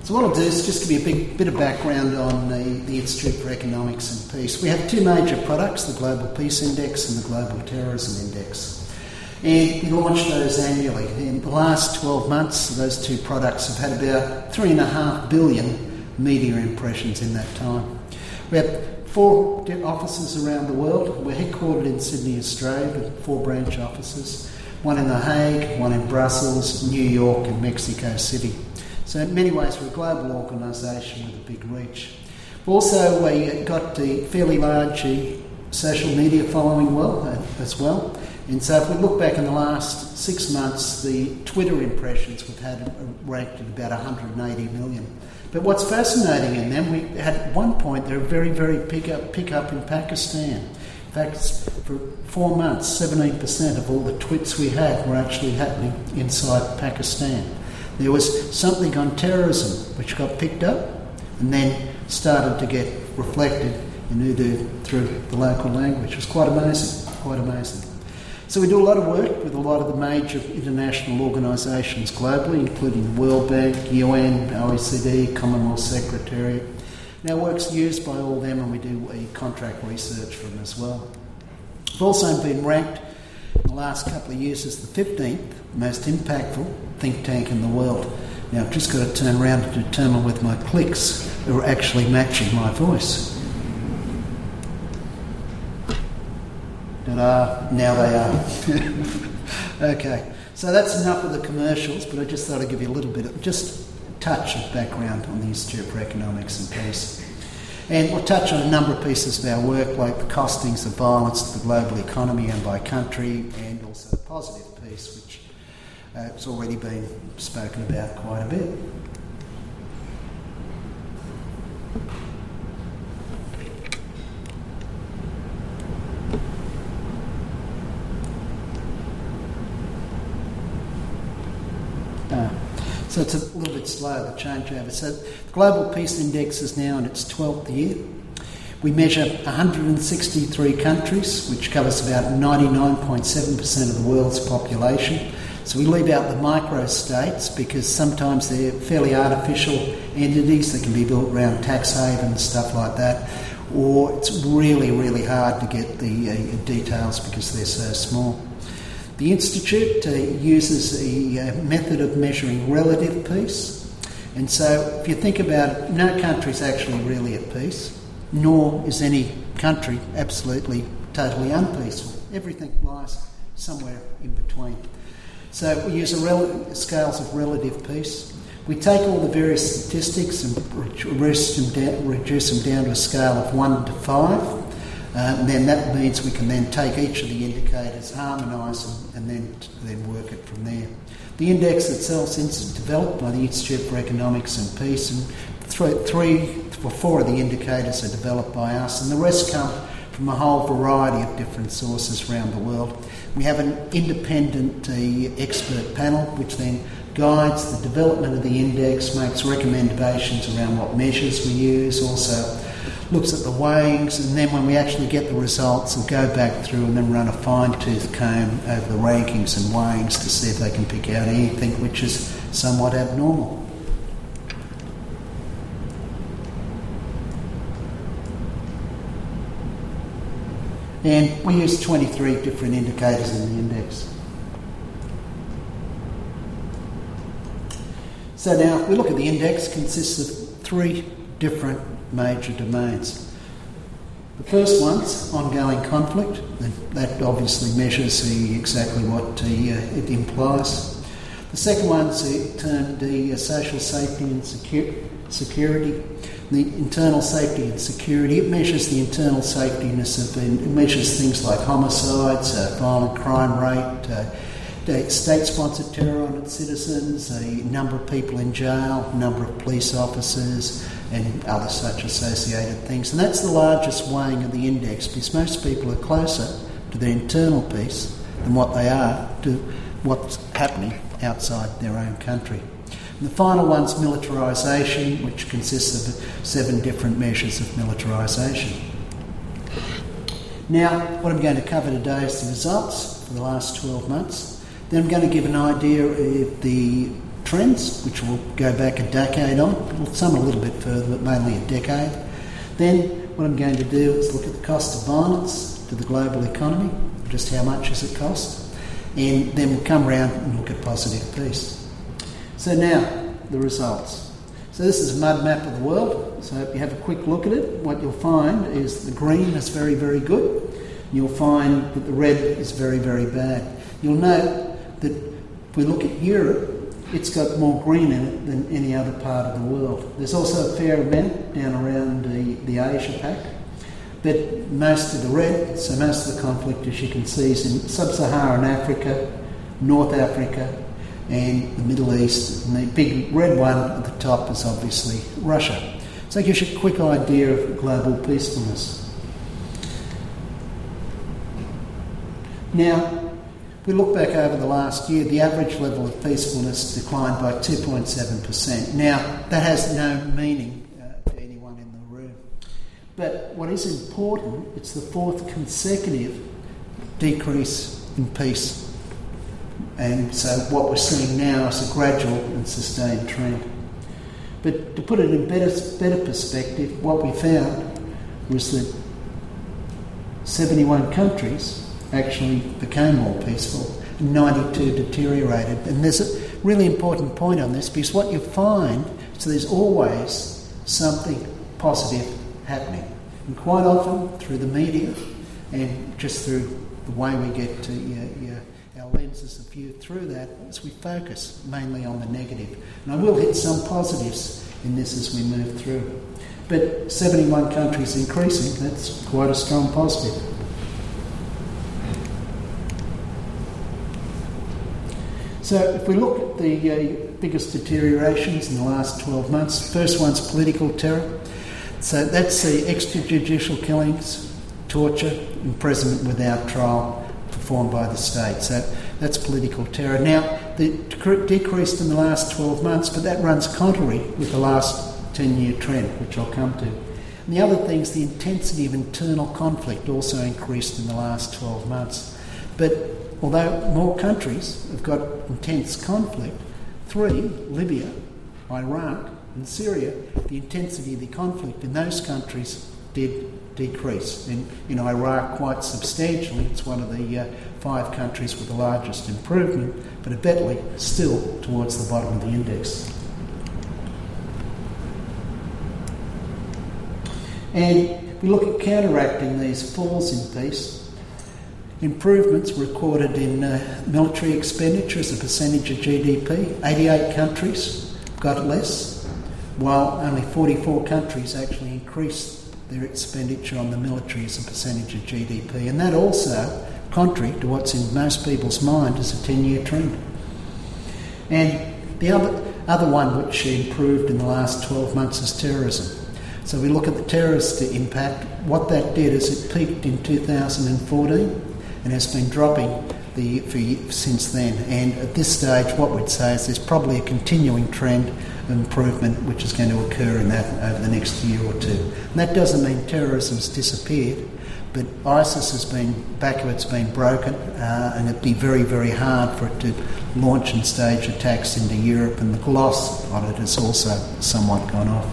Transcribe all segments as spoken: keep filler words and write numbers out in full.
So what I'll do is just give you a big bit of background on the, the Institute for Economics and Peace. We have two major products, the Global Peace Index and the Global Terrorism Index. And we launch those annually. In the last twelve months, those two products have had about three and a half billion media impressions in that time. We have four offices around the world. We're headquartered in Sydney, Australia, with four branch offices, one in The Hague, one in Brussels, New York and Mexico City. So in many ways, we're a global organisation with a big reach. Also, we got the fairly large social media following well as well. And so if we look back in the last six months, the Twitter impressions we've had ranked at about one hundred eighty million. But what's fascinating in them, we had at one point, there were very, very pick up, pick up in Pakistan. In fact, for four months, seventeen percent of all the tweets we had were actually happening inside Pakistan. There was something on terrorism which got picked up and then started to get reflected in Urdu through the local language. It was quite amazing, quite amazing. So we do a lot of work with a lot of the major international organisations globally, including the World Bank, U N, O E C D, Commonwealth Secretariat. And our work's used by all of them, and we do a contract research for them as well. We've also been ranked in the last couple of years as the fifteenth most impactful think tank in the world. Now I've just got to turn around to determine whether my clicks are actually matching my voice. Ta-da, now they are. Okay, so that's enough of the commercials, but I just thought I'd give you a little bit of, just a touch of background on the Institute for Economics and Peace. And we'll touch on a number of pieces of our work, like the costings of violence to the global economy and by country, and also the positive piece, which uh, has already been spoken about quite a bit. Uh, So it's a little bit slow, the changeover. So the Global Peace Index is now in its twelfth year. We measure one hundred sixty-three countries, which covers about ninety-nine point seven percent of the world's population. So we leave out the micro-states because sometimes they're fairly artificial entities that can be built around tax havens, stuff like that, or it's really, really hard to get the uh, details because they're so small. The Institute uh, uses a uh, method of measuring relative peace, and so if you think about it, no country is actually really at peace, nor is any country absolutely totally unpeaceful. Everything lies somewhere in between. So we use a rel- scales of relative peace. We take all the various statistics and reduce them down, reduce them down to a scale of one to five. Uh, and then that means we can then take each of the indicators, harmonise them, and then then work it from there. The index itself is developed by the Institute for Economics and Peace, and three, three or four of the indicators are developed by us, and the rest come from a whole variety of different sources around the world. We have an independent uh, expert panel which then guides the development of the index, makes recommendations around what measures we use, also looks at the weighings, and then when we actually get the results, we'll go back through and then run a fine-tooth comb over the rankings and weighings to see if they can pick out anything which is somewhat abnormal. And we use twenty-three different indicators in the index. So now, if we look at the index, it consists of three different major domains. The first one's ongoing conflict, and that obviously measures the, exactly what uh, it implies. The second one's uh, termed the uh, social safety and secu- security. The internal safety and security, it measures the internal safetyness of, it measures things like homicides, uh, violent crime rate, uh, state-sponsored terror on its citizens, a number of people in jail, number of police officers, and other such associated things. And that's the largest weighing of the index, because most people are closer to their internal peace than what they are to what's happening outside their own country. And the final one's militarisation, which consists of seven different measures of militarisation. Now, what I'm going to cover today is the results for the last twelve months. Then I'm going to give an idea of the trends, which will go back a decade on, well, some a little bit further, but mainly a decade. Then what I'm going to do is look at the cost of violence to the global economy, just how much does it cost, and then we'll come around and look at positive peace. So now, the results. So this is a mud map of the world. So if you have a quick look at it, what you'll find is the green is very, very good. You'll find that the red is very, very bad. You'll note that if we look at Europe, it's got more green in it than any other part of the world. There's also a fair amount down around the, the Asia Pac, but most of the red, so most of the conflict, as you can see, is in sub-Saharan Africa, North Africa, and the Middle East. And the big red one at the top is obviously Russia. So it gives you a quick idea of global peacefulness. Now, if we look back over the last year, the average level of peacefulness declined by two point seven percent. Now, that has no meaning uh, to anyone in the room. But what is important, it's the fourth consecutive decrease in peace. And so what we're seeing now is a gradual and sustained trend. But to put it in better, better perspective, what we found was that seventy-one countries actually became more peaceful, and ninety-two deteriorated. And there's a really important point on this, because what you find is there's always something positive happening. And quite often through the media and just through the way we get to uh, uh, our lenses of view through that, is we focus mainly on the negative. And I will hit some positives in this as we move through. But seventy-one countries increasing, that's quite a strong positive. So if we look at the uh, biggest deteriorations in the last twelve months, first one's political terror. So that's the extrajudicial killings, torture, imprisonment without trial performed by the state. So that's political terror. Now, the dec- decreased in the last twelve months, but that runs contrary with the last ten-year trend, which I'll come to. And the other thing is the intensity of internal conflict also increased in the last twelve months. But although more countries have got intense conflict, three, Libya, Iraq and Syria, the intensity of the conflict in those countries did decrease. In, in Iraq quite substantially, it's one of the uh, five countries with the largest improvement, but admittedly still towards the bottom of the index. And we look at counteracting these falls in peace. Improvements recorded in uh, military expenditure as a percentage of G D P. eighty-eight countries got less, while only forty-four countries actually increased their expenditure on the military as a percentage of G D P. And that also, contrary to what's in most people's mind, is a ten-year trend. And the other, other one which improved in the last twelve months is terrorism. So we look at the terrorist impact. What that did is it peaked in two thousand fourteen and has been dropping the, for, since then. And at this stage, what we'd say is there's probably a continuing trend of improvement which is going to occur in that over the next year or two. And that doesn't mean terrorism's disappeared, but ISIS has been, back of it's been broken, uh, and it'd be very, very hard for it to launch and stage attacks into Europe, and the gloss on it has also somewhat gone off.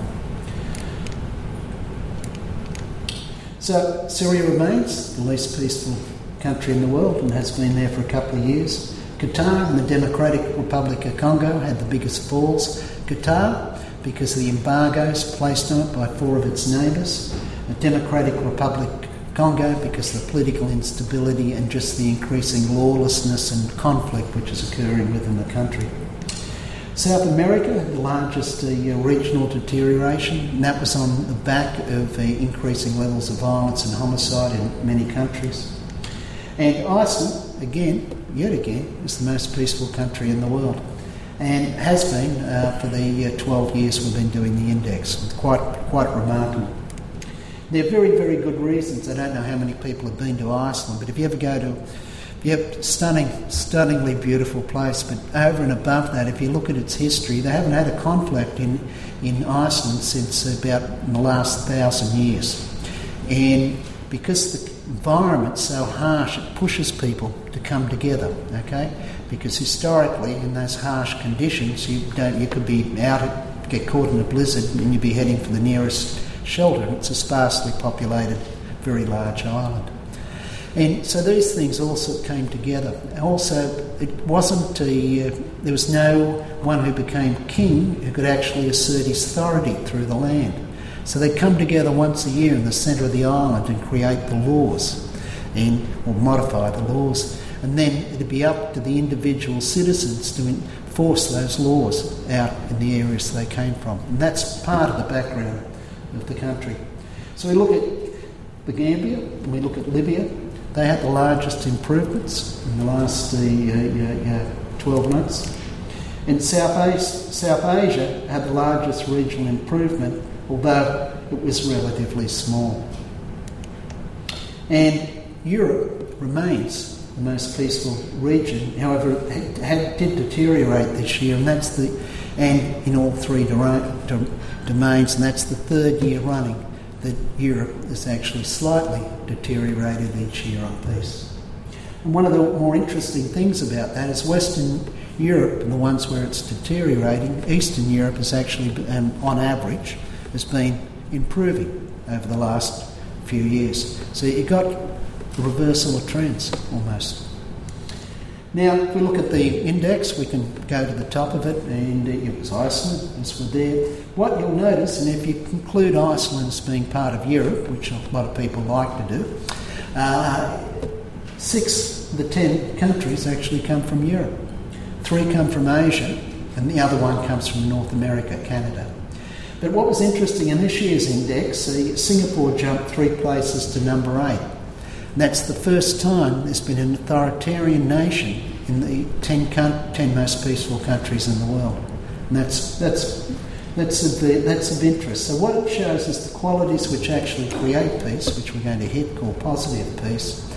So Syria remains the least peaceful country in the world and has been there for a couple of years. Qatar and the Democratic Republic of Congo had the biggest falls. Qatar, because of the embargoes placed on it by four of its neighbours. The Democratic Republic of Congo, because of the political instability and just the increasing lawlessness and conflict which is occurring within the country. South America, the largest uh, regional deterioration, and that was on the back of uh, increasing levels of violence and homicide in many countries. And Iceland, again, yet again, is the most peaceful country in the world, and has been uh, for the uh, twelve years we've been doing the index. It's quite, quite remarkable. There are very, very good reasons. I don't know how many people have been to Iceland, but if you ever go to Yep, stunning, stunningly beautiful place. But over and above that, if you look at its history, they haven't had a conflict in, in Iceland since about the last thousand years. And because the environment so harsh it pushes people to come together, okay? Because historically, in those harsh conditions, you don't you could be out, at, get caught in a blizzard, and you'd be heading for the nearest shelter. It's a sparsely populated, very large island. And so these things also came together. Also, it wasn't a, uh, there was no one who became king who could actually assert his authority through the land. So they'd come together once a year in the centre of the island and create the laws, and or modify the laws. And then it'd be up to the individual citizens to enforce those laws out in the areas they came from. And that's part of the background of the country. So we look at the Gambia and we look at Libya. They had the largest improvements in the last uh, uh, uh, twelve months. And South Asia, South Asia had the largest regional improvement, although it was relatively small. And Europe remains the most peaceful region. However, it had, did deteriorate this year, and that's the and in all three domains, and that's the third year running that Europe has actually slightly deteriorated each year on peace. And one of the more interesting things about that is Western Europe, and the ones where it's deteriorating, Eastern Europe is actually, um, on average, has been improving over the last few years. So you got a reversal of trends almost. Now, if we look at the index, we can go to the top of it, and it was Iceland, as we're there. What you'll notice, and if you conclude Iceland as being part of Europe, which a lot of people like to do, uh, six of the ten countries actually come from Europe. Three come from Asia, and the other one comes from North America, Canada. But what was interesting in this year's index, see, Singapore jumped three places to number eight. And that's the first time there's been an authoritarian nation in the ten, ten most peaceful countries in the world. And that's that's that's of, that's of interest. So what it shows is the qualities which actually create peace, which we're going to hit, called positive peace.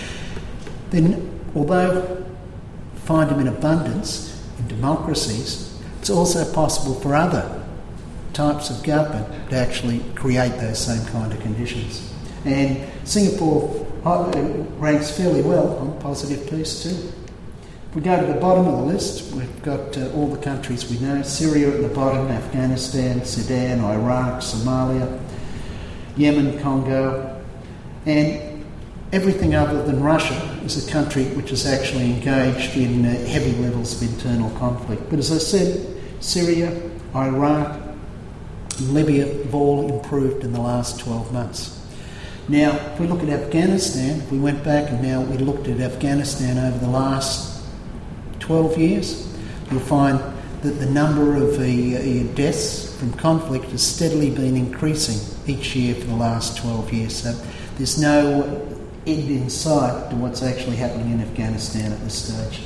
Then, although find them in abundance in democracies, it's also possible for other types of government to actually create those same kind of conditions. And Singapore ranks fairly well on positive peace too. If we go to the bottom of the list, we've got uh, all the countries we know. Syria at the bottom, Afghanistan, Sudan, Iraq, Somalia, Yemen, Congo, and everything other than Russia is a country which is actually engaged in uh, heavy levels of internal conflict. But as I said, Syria, Iraq, and Libya have all improved in the last twelve months. Now, if we look at Afghanistan, if we went back and now we looked at Afghanistan over the last twelve years, you'll find that the number of uh, deaths from conflict has steadily been increasing each year for the last twelve years. So there's no end in sight to what's actually happening in Afghanistan at this stage.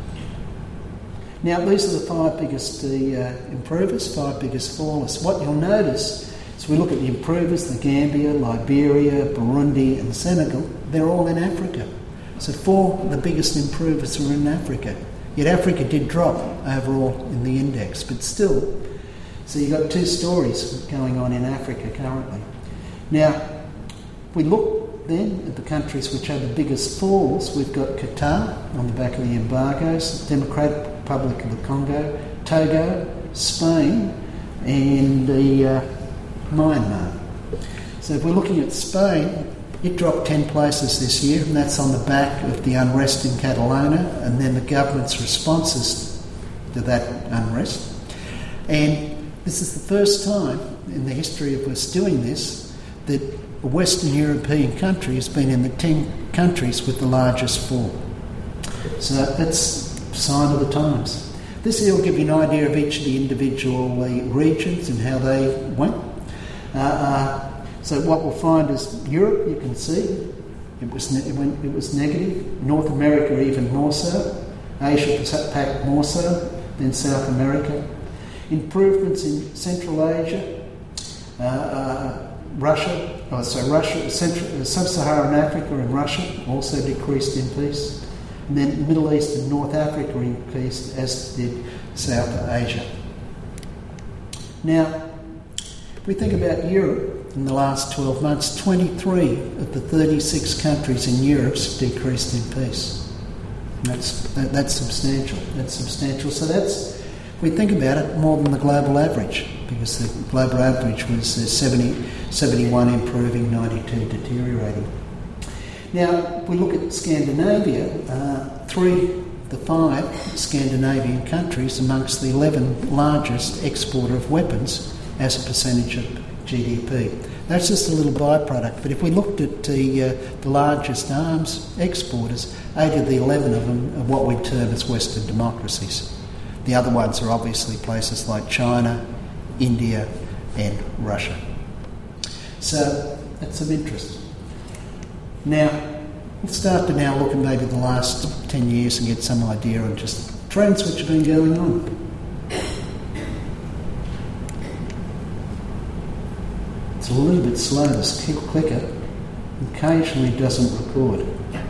Now, these are the five biggest uh, improvers, five biggest fallers. What you'll notice, so we look at the improvers, the Gambia, Liberia, Burundi and Senegal, they're all in Africa. So four of the biggest improvers are in Africa. Yet Africa did drop overall in the index, but still, so you've got two stories going on in Africa currently. Now, if we look then at the countries which are the biggest falls, we've got Qatar on the back of the embargoes, Democratic Republic of the Congo, Togo, Spain and the uh, Myanmar. So if we're looking at Spain, it dropped ten places this year, and that's on the back of the unrest in Catalonia and then the government's responses to that unrest. And this is the first time in the history of us doing this that a Western European country has been in the ten countries with the largest fall. So that's a sign of the times. This here will give you an idea of each of the individual uh, regions and how they went. Uh, uh, so what we'll find is Europe, you can see, it was ne- it, went, it was negative. North America even more so. Asia Pacific more so than South America. Improvements in Central Asia, uh, uh, Russia, oh, so Russia, Central, uh, Sub-Saharan Africa and Russia also decreased in peace. And then Middle East and North Africa increased, as did South Asia. Now, If we think about Europe in the last twelve months, twenty-three of the thirty-six countries in Europe decreased in peace. That's, that, that's substantial. That's substantial. So that's, if we think about it, more than the global average, because the global average was uh, seventy, seventy-one improving, ninety-two deteriorating. Now, if we look at Scandinavia, uh, three of the five Scandinavian countries amongst the eleven largest exporter of weapons as a percentage of G D P. That's just a little byproduct. But if we looked at the, uh, the largest arms exporters, eight of the eleven of them are what we term as Western democracies. The other ones are obviously places like China, India and Russia. So that's of interest. Now, we'll start to now look at maybe the last ten years and get some idea on just trends which have been going on. It's a little bit slow, this clicker. Occasionally doesn't record.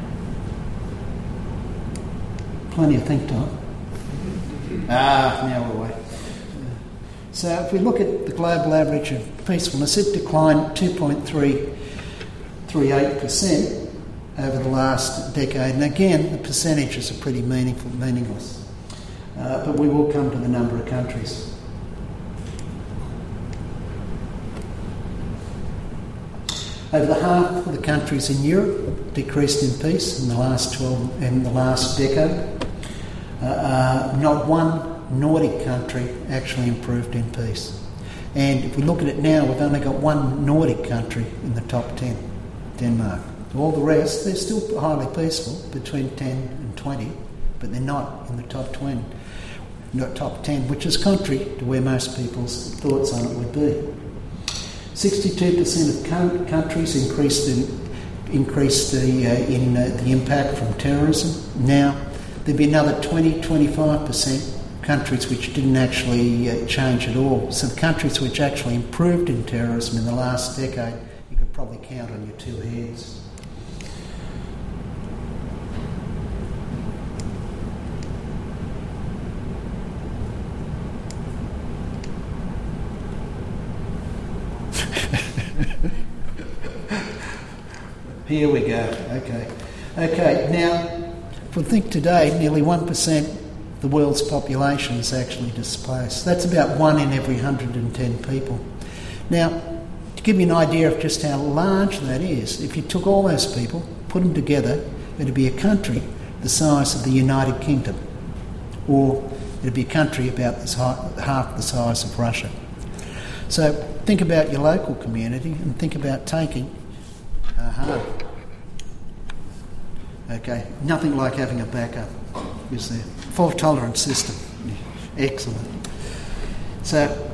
Plenty of think time. Ah, now we're away. So if we look at the global average of peacefulness, it declined two point three three eight percent over the last decade. And again, the percentages are pretty meaningful, meaningless. Uh, but we will come to the number of countries. Over half of the countries in Europe decreased in peace in the last twelve in the last decade. Uh, uh, not one Nordic country actually improved in peace. And if we look at it now, we've only got one Nordic country in the top ten, Denmark. All the rest, they're still highly peaceful, between ten and twenty, but they're not in the top twenty, not top ten, which is contrary to where most people's thoughts on it would be. sixty-two percent of co- countries increased in, increased the, uh, in uh, the impact from terrorism. Now, there'd be another twenty to twenty-five percent countries which didn't actually uh, change at all. So the countries which actually improved in terrorism in the last decade, you could probably count on your two hands. Here we go. Okay. Okay, now, if we think today, nearly one percent of the world's population is actually displaced. That's about one in every one hundred ten people. Now, to give you an idea of just how large that is, if you took all those people, put them together, it'd be a country the size of the United Kingdom, or it'd be a country about this half the size of Russia. So think about your local community and think about taking uh-huh. Okay, nothing like having a backup, is there? Fault tolerance system. Excellent. So,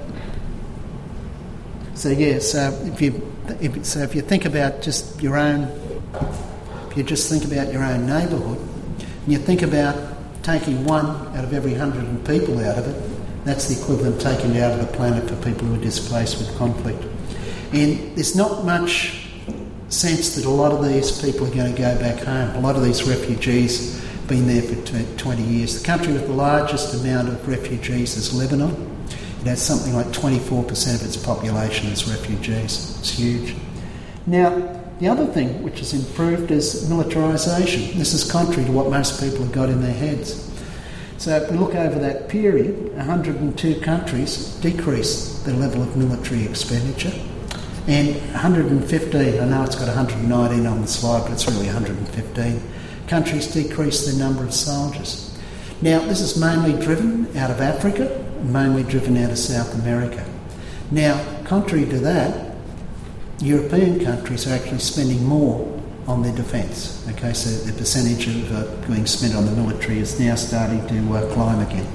so yeah, so if you if, so if you think about just your own, if you just think about your own neighbourhood, and you think about taking one out of every hundred people out of it, that's the equivalent of taking it out of the planet for people who are displaced with conflict. And there's not much sense that a lot of these people are going to go back home. A lot of these refugees have been there for twenty years. The country with the largest amount of refugees is Lebanon. It has something like twenty-four percent of its population as refugees. It's huge. Now, the other thing which has improved is militarisation. This is contrary to what most people have got in their heads. So if we look over that period, one hundred two countries decreased their level of military expenditure. And one hundred fifteen, I know it's got one hundred nineteen on the slide, but it's really one hundred fifteen, countries decreased their number of soldiers. Now, this is mainly driven out of Africa, mainly driven out of South America. Now, contrary to that, European countries are actually spending more on their defence. Okay, so the percentage of uh, being spent on the military is now starting to uh, climb again.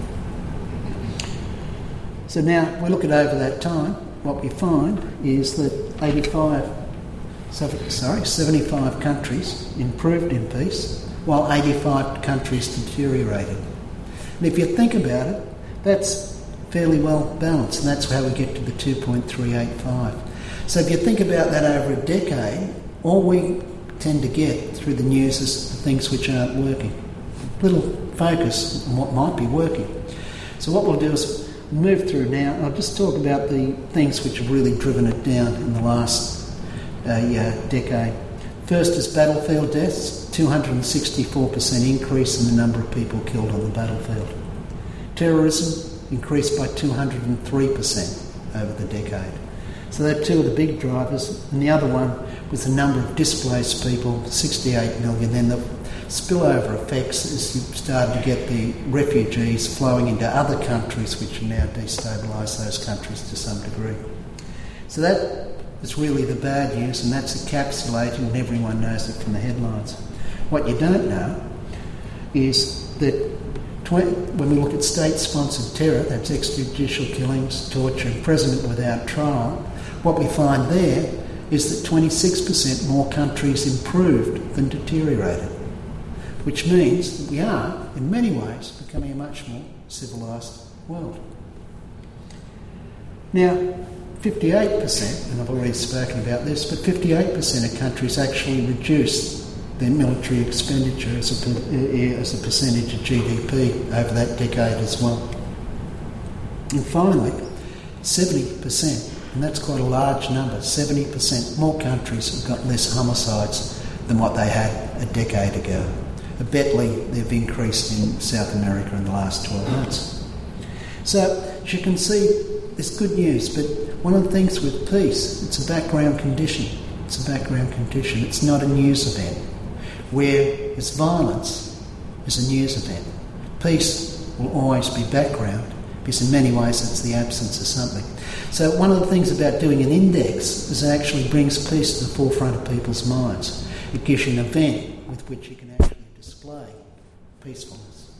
So now, we look at over that time, what we find is that eighty-five, sorry, seventy-five countries improved in peace, while eighty-five countries deteriorated. And if you think about it, that's fairly well balanced, and that's how we get to the two point three eight five. So if you think about that over a decade, all we tend to get through the news is the things which aren't working. Little focus on what might be working. So what we'll do is move through now. I'll just talk about the things which have really driven it down in the last uh, yeah, decade. First is battlefield deaths, two hundred sixty-four percent increase in the number of people killed on the battlefield. Terrorism increased by two hundred three percent over the decade. So they're two of the big drivers. And the other one was the number of displaced people, sixty-eight million. Then the spillover effects as you started to get the refugees flowing into other countries which now destabilise those countries to some degree. So that is really the bad news, and that's encapsulated, and everyone knows it from the headlines. What you don't know is that when we look at state-sponsored terror, that's extrajudicial killings, torture, imprisonment without trial, what we find there is that twenty-six percent more countries improved than deteriorated, which means that we are, in many ways, becoming a much more civilised world. Now, fifty-eight percent, and I've already spoken about this, but fifty-eight percent of countries actually reduced their military expenditure as a, as a percentage of G D P over that decade as well. And finally, seventy percent, and that's quite a large number, seventy percent more countries have got less homicides than what they had a decade ago. Abetly, they've increased in South America in the last twelve months. So, as you can see, it's good news, but one of the things with peace, it's a background condition. It's a background condition. It's not a news event. Whereas violence is a news event. Peace will always be background, because in many ways it's the absence of something. So one of the things about doing an index is it actually brings peace to the forefront of people's minds. It gives you an event with which you can actually display peacefulness.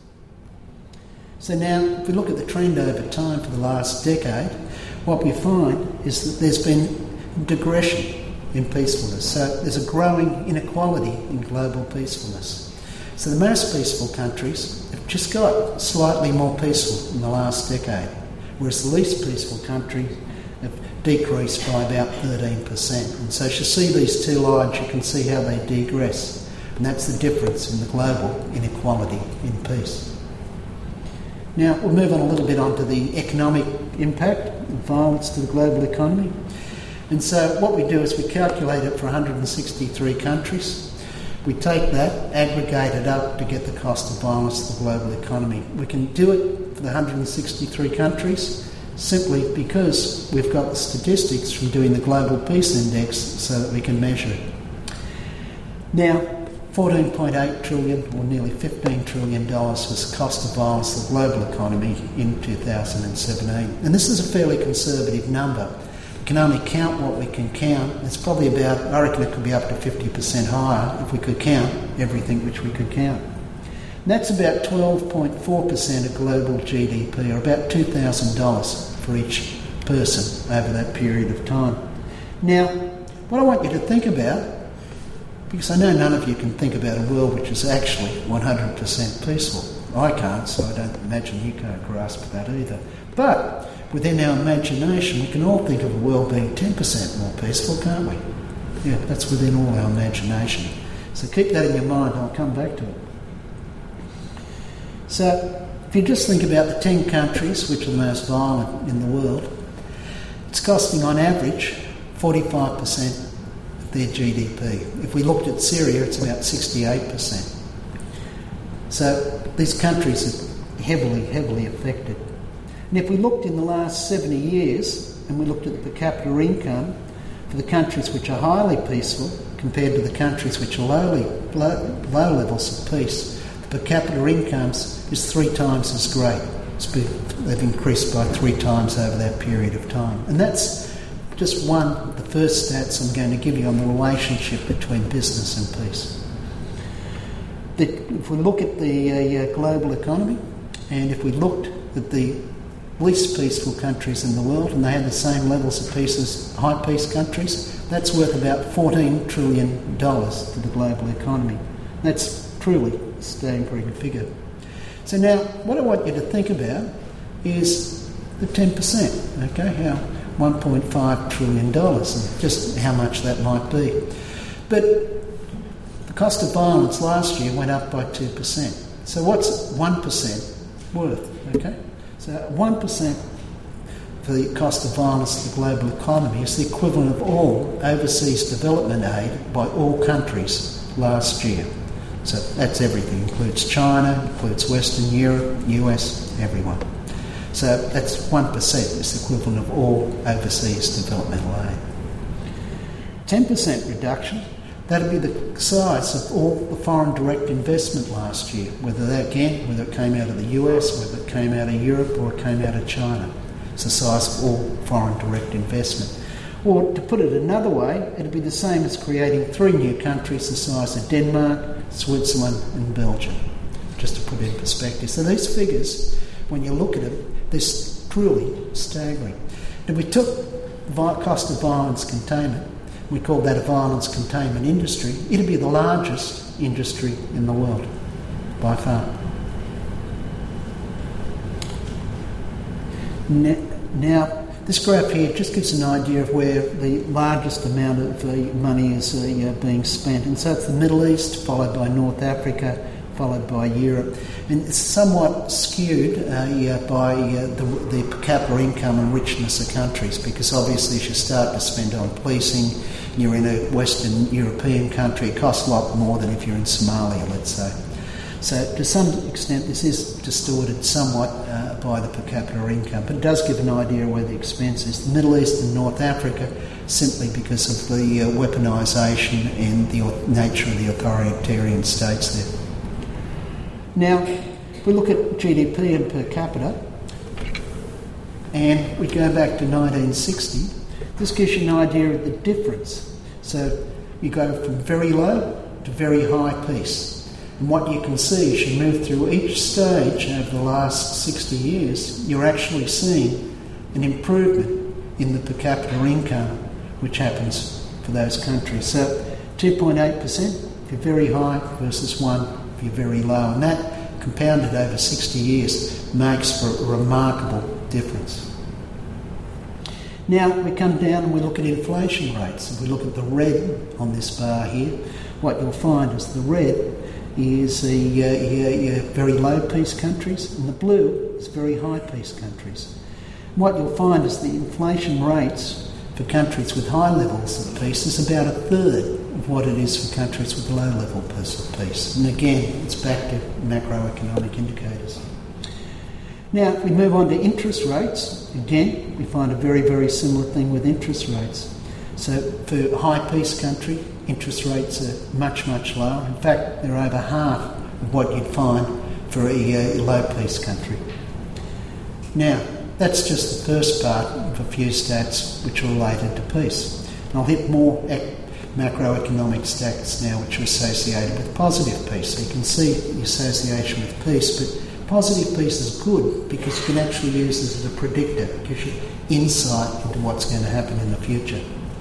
So now, if we look at the trend over time for the last decade, what we find is that there's been digression in peacefulness. So there's a growing inequality in global peacefulness. So the most peaceful countries have just got slightly more peaceful in the last decade, whereas the least peaceful countries have decreased by about thirteen percent. And so as you see these two lines, you can see how they degress. And that's the difference in the global inequality in peace. Now, we'll move on a little bit onto the economic impact of violence to the global economy. And so what we do is we calculate it for one hundred sixty-three countries. We take that, aggregate it up to get the cost of violence to the global economy. We can do it for the one hundred sixty-three countries simply because we've got the statistics from doing the Global Peace Index so that we can measure it. Now, fourteen point eight trillion dollars, or nearly fifteen trillion dollars, was the cost of violence to the global economy in two thousand seventeen. And this is a fairly conservative number. We can only count what we can count. It's probably about, I reckon it could be up to fifty percent higher if we could count everything which we could count. And that's about twelve point four percent of global G D P, or about two thousand dollars for each person over that period of time. Now, what I want you to think about, because I know none of you can think about a world which is actually one hundred percent peaceful. I can't, so I don't imagine you can't grasp that either. But within our imagination, we can all think of a world being ten percent more peaceful, can't we? Yeah, that's within all our imagination. So keep that in your mind, I'll come back to it. So, if you just think about the ten countries which are the most violent in the world, it's costing on average forty-five percent of their G D P. If we looked at Syria, it's about sixty-eight percent. So these countries are heavily, heavily affected. And if we looked in the last seventy years, and we looked at the per capita income for the countries which are highly peaceful compared to the countries which are lowly, low, low levels of peace, the per capita incomes is three times as great. It's been, they've increased by three times over that period of time. And that's just one of the first stats I'm going to give you on the relationship between business and peace. The, if we look at the uh, global economy, and if we looked at the least peaceful countries in the world, and they had the same levels of peace as high peace countries, that's worth about fourteen trillion dollars to the global economy. That's truly a staggering figure. So now, what I want you to think about is the ten percent, okay, how one point five trillion dollars, and just how much that might be. But the cost of violence last year went up by two percent. So what's one percent worth, okay? So one percent for the cost of violence to the global economy is the equivalent of all overseas development aid by all countries last year. So that's everything. Includes China, includes Western Europe, U S, everyone. So that's one percent is the equivalent of all overseas developmental aid. ten percent reduction, that'll be the size of all the foreign direct investment last year, whether that, again, whether it came out of the U S, whether it came out of Europe or it came out of China. It's the size of all foreign direct investment. Or to put it another way, it'd be the same as creating three new countries the size of Denmark, Switzerland and Belgium, just to put it in perspective. So these figures, when you look at them, they're truly staggering. If we took the cost of violence containment, we call that a violence containment industry, it'd be the largest industry in the world, by far. Now, this graph here just gives an idea of where the largest amount of uh, money is uh, being spent. And so it's the Middle East, followed by North Africa, followed by Europe. And it's somewhat skewed uh, yeah, by uh, the, the per capita income and richness of countries, because obviously as you start to spend on policing, you're in a Western European country, it costs a lot more than if you're in Somalia, let's say. So to some extent this is distorted somewhat uh, by the per capita income, but it does give an idea of where the expense is. The Middle East and North Africa, simply because of the uh, weaponisation and the nature of the authoritarian states there. Now, if we look at G D P and per capita, and we go back to nineteen sixty, this gives you an idea of the difference. So you go from very low to very high peace. And what you can see as you move through each stage over the last sixty years, you're actually seeing an improvement in the per capita income, which happens for those countries. So two point eight percent if you're very high versus one if you're very low. And that, compounded over sixty years, makes for a remarkable difference. Now we come down and we look at inflation rates. If we look at the red on this bar here, what you'll find is the red is the uh, uh, uh, very low peace countries, and the blue is very high peace countries. And what you'll find is the inflation rates for countries with high levels of peace is about a third of what it is for countries with low levels of peace. And again, it's back to macroeconomic indicators. Now, if we move on to interest rates, again, we find a very, very similar thing with interest rates. So for high peace country, interest rates are much, much lower. In fact, they're over half of what you'd find for a, a low peace country. Now, that's just the first part of a few stats which are related to peace. And I'll hit more ec- macroeconomic stats now which are associated with positive peace. So you can see the association with peace, but positive peace is good because you can actually use this as a predictor. It gives you insight into what's going to happen in the future.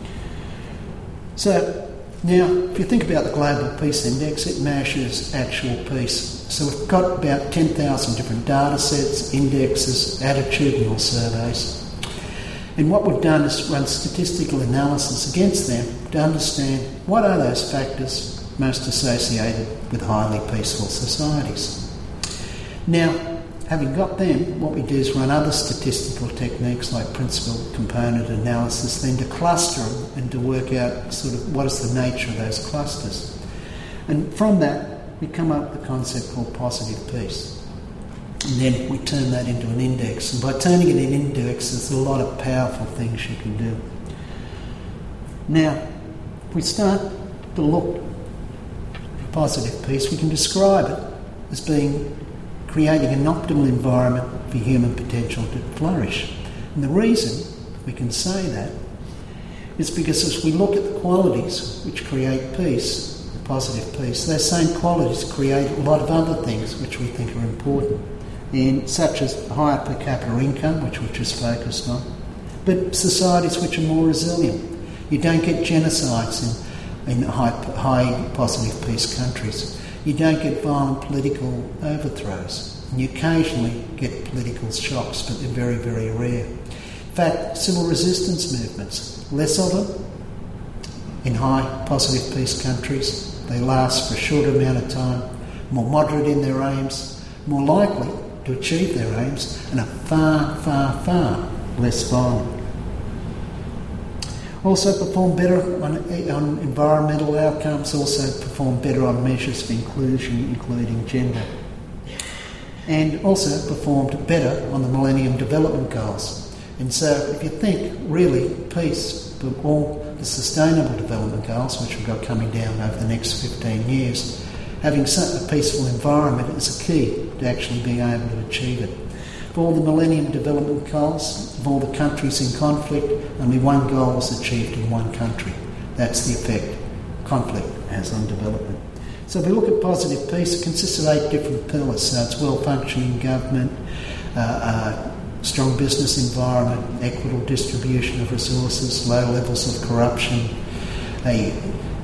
So, now, if you think about the Global Peace Index, it measures actual peace. So we've got about ten thousand different data sets, indexes, attitudinal surveys. And what we've done is run statistical analysis against them to understand what are those factors most associated with highly peaceful societies. Now, having got them, what we do is run other statistical techniques like principal component analysis, then to cluster them and to work out sort of what is the nature of those clusters. And from that, we come up with a concept called positive peace. And then we turn that into an index. And by turning it into an index, there's a lot of powerful things you can do. Now, if we start to look at positive peace, we can describe it as being creating an optimal environment for human potential to flourish. And the reason we can say that is because as we look at the qualities which create peace, positive peace, those same qualities create a lot of other things which we think are important, and such as higher per capita income, which we've just focused on, but societies which are more resilient. You don't get genocides in, in high, high positive peace countries. You don't get violent political overthrows. And you occasionally get political shocks, but they're very, very rare. In fact, civil resistance movements, less of them in high positive peace countries. They last for a shorter amount of time, more moderate in their aims, more likely to achieve their aims, and are far, far, far less violent. Also perform better on, on environmental outcomes, also perform better on measures of inclusion, including gender. And also performed better on the Millennium Development Goals. And so if you think, really, peace, but all the Sustainable Development Goals, which we've got coming down over the next fifteen years, having a peaceful environment is a key to actually being able to achieve it. For all the Millennium Development Goals, of all the countries in conflict, only one goal was achieved in one country. That's the effect conflict has on development. So if we look at positive peace, it consists of eight different pillars. So it's well-functioning government, uh, uh, strong business environment, equitable distribution of resources, low levels of corruption, a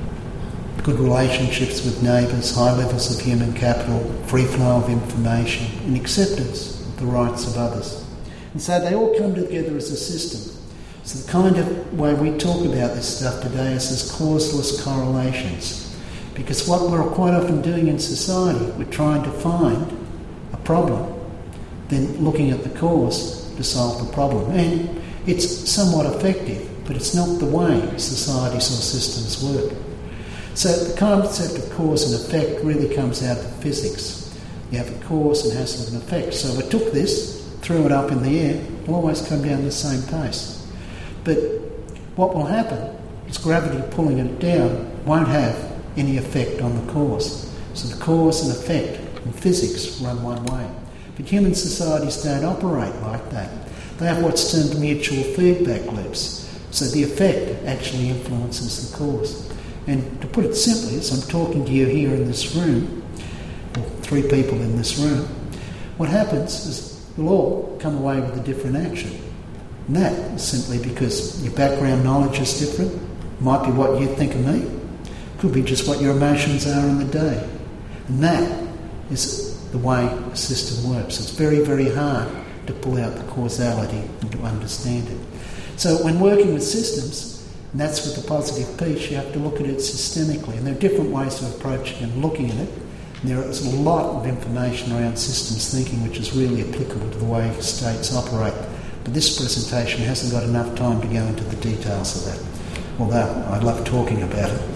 good relationships with neighbours, high levels of human capital, free flow of information, and acceptance of the rights of others. And so they all come together as a system. So the kind of way we talk about this stuff today is as causeless correlations. Because what we're quite often doing in society, we're trying to find a problem, then looking at the cause to solve the problem. And it's somewhat effective, but it's not the way societies or systems work. So the concept of cause and effect really comes out of physics. You have a cause and has an effect. So if I took this, threw it up in the air, it'll always come down the same pace. But what will happen is gravity pulling it down won't have any effect on the cause. So the cause and effect in physics run one way. But human societies don't operate like that. They have what's termed mutual feedback loops. So the effect actually influences the cause. And to put it simply, as I'm talking to you here in this room, or three people in this room, what happens is we'll all come away with a different action. And that is simply because your background knowledge is different. It might be what you think of me. It could be just what your emotions are in the day. And that is the way a system works. It's very, very hard to pull out the causality and to understand it. So when working with systems, and that's with the positive peace, you have to look at it systemically. And there are different ways of approaching and looking at it. And there is a lot of information around systems thinking which is really applicable to the way states operate. But this presentation hasn't got enough time to go into the details of that, although I love talking about it.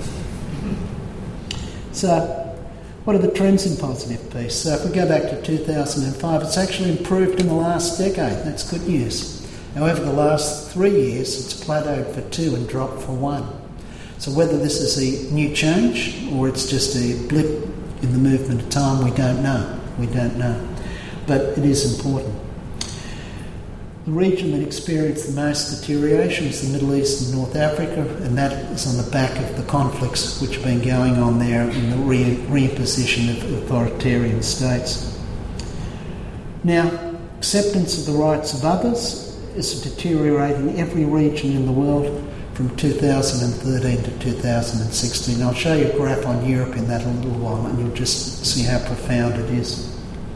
So, what are the trends in positive peace? So if we go back to two thousand five, it's actually improved in the last decade. That's good news. However, the last three years, it's plateaued for two and dropped for one. So whether this is a new change or it's just a blip in the movement of time, we don't know. We don't know. But it is important. The region that experienced the most deterioration is the Middle East and North Africa, and that is on the back of the conflicts which have been going on there and the re- reimposition of authoritarian states. Now, acceptance of the rights of others is deteriorating in every region in the world from two thousand thirteen to two thousand sixteen. I'll show you a graph on Europe in that a little while and you'll just see how profound it is.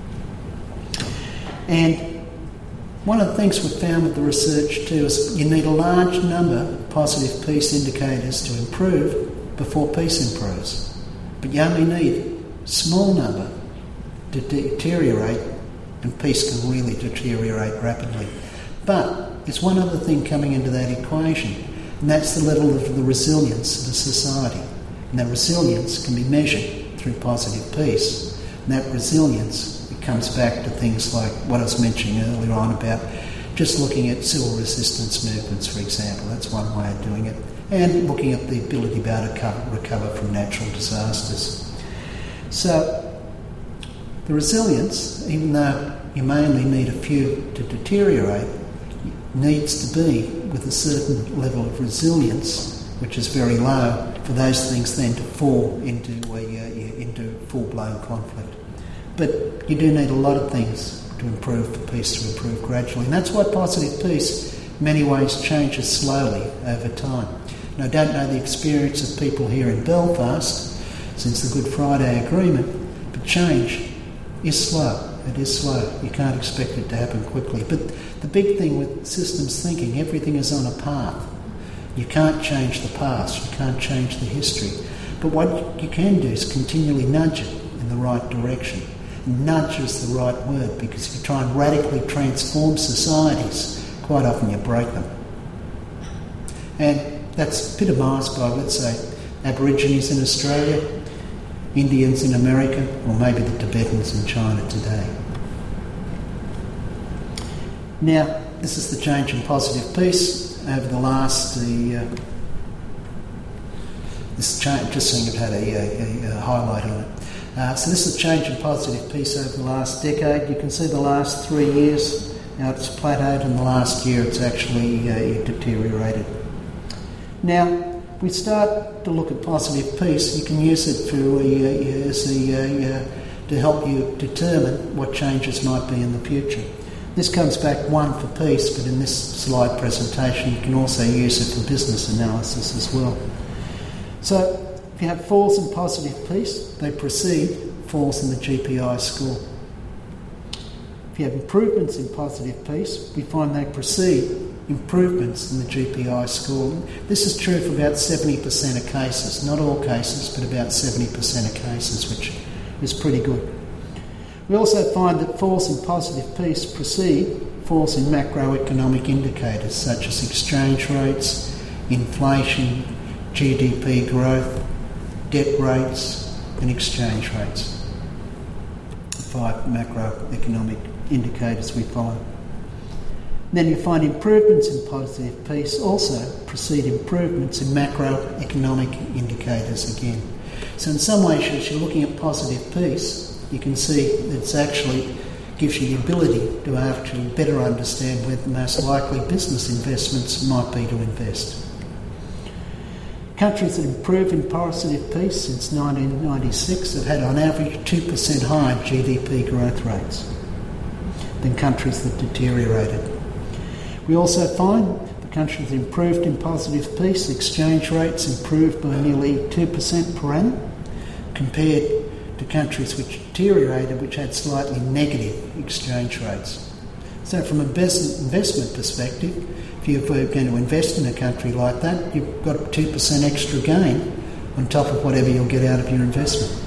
And one of the things we've found with the research too is you need a large number of positive peace indicators to improve before peace improves. But you only need a small number to deteriorate, and peace can really deteriorate rapidly. But there's one other thing coming into that equation, and that's the level of the resilience of the society. And that resilience can be measured through positive peace. And that resilience, it comes back to things like what I was mentioning earlier on about just looking at civil resistance movements, for example. That's one way of doing it. And looking at the ability to be able to recover from natural disasters. So the resilience, even though you may only need a few to deteriorate, needs to be with a certain level of resilience, which is very low, for those things then to fall into a, uh, into full-blown conflict. But you do need a lot of things to improve for peace to improve gradually. And that's why positive peace, in many ways, changes slowly over time. And I don't know the experience of people here in Belfast since the Good Friday Agreement, but change is slow. It is slow. You can't expect it to happen quickly. But the big thing with systems thinking, everything is on a path. You can't change the past. You can't change the history. But what you can do is continually nudge it in the right direction. Nudge is the right word, because if you try and radically transform societies quite often you break them. And that's epitomised by, let's say, Aborigines in Australia, Indians in America, or maybe the Tibetans in China today. Now, this is the change in positive peace over the last, the, uh, this change, just seeing it had a, a, a highlight on it. Uh, so this is a change in positive peace over the last decade. You can see the last three years, now it's plateaued, and the last year it's actually uh, deteriorated. Now, if we start to look at positive peace, you can use it for uh, as a, uh, to help you determine what changes might be in the future. This comes back, one, for peace, but in this slide presentation you can also use it for business analysis as well. So, if you have falls in positive peace, they precede falls in the G P I score. If you have improvements in positive peace, we find they precede improvements in the G P I score. This is true for about seventy percent of cases, not all cases, but about seventy percent of cases, which is pretty good. We also find that falls in positive peace precede falls in macroeconomic indicators such as exchange rates, inflation, G D P growth, debt rates and exchange rates. Five macroeconomic indicators we follow. Then you find improvements in positive peace also precede improvements in macroeconomic indicators again. So in some ways, as you're looking at positive peace, you can see that it actually gives you the ability to actually better understand where the most likely business investments might be to invest. Countries that improve in positive peace since nineteen ninety-six have had on average two percent higher G D P growth rates than countries that deteriorated. We also find the countries that improved in positive peace, exchange rates improved by nearly two percent per annum compared to countries which deteriorated, which had slightly negative exchange rates. So from a investment perspective, if you're going to invest in a country like that, you've got two percent extra gain on top of whatever you'll get out of your investment.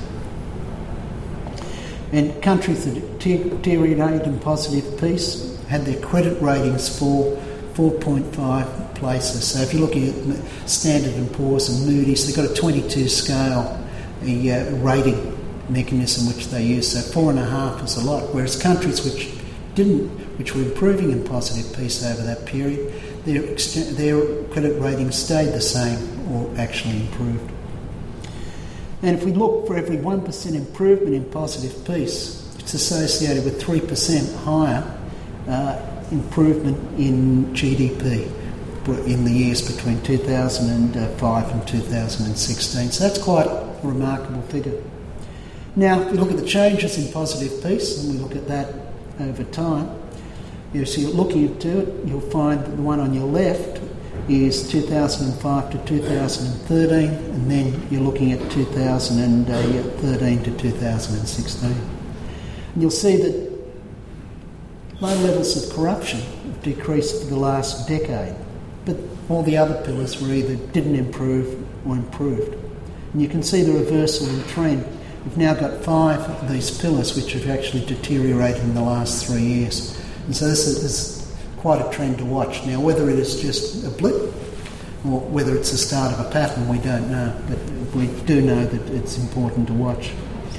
And countries that deteriorated in positive peace had their credit ratings fall four point five places. So if you're looking at Standard and Poor's and Moody's, they've got a twenty-two scale a, uh, rating mechanism which they use. So four and a half is a lot. Whereas countries which didn't, which were improving in positive peace over that period, their, ex- their credit ratings stayed the same or actually improved. And if we look for every one percent improvement in positive peace, it's associated with three percent higher uh, improvement in G D P in the years between two thousand five and two thousand sixteen. So that's quite a remarkable figure. Now, if we look at the changes in positive peace, and we look at that over time, you see, looking into it, you'll find that the one on your left is two thousand five to two thousand thirteen, and then you're looking at two thousand thirteen to two thousand sixteen. And you'll see that low levels of corruption have decreased for the last decade, but all the other pillars were either didn't improve or improved. And you can see the reversal in trend. We've now got five of these pillars which have actually deteriorated in the last three years. And so this is, this is quite a trend to watch. Now, whether it is just a blip or whether it's the start of a pattern, we don't know. But we do know that it's important to watch.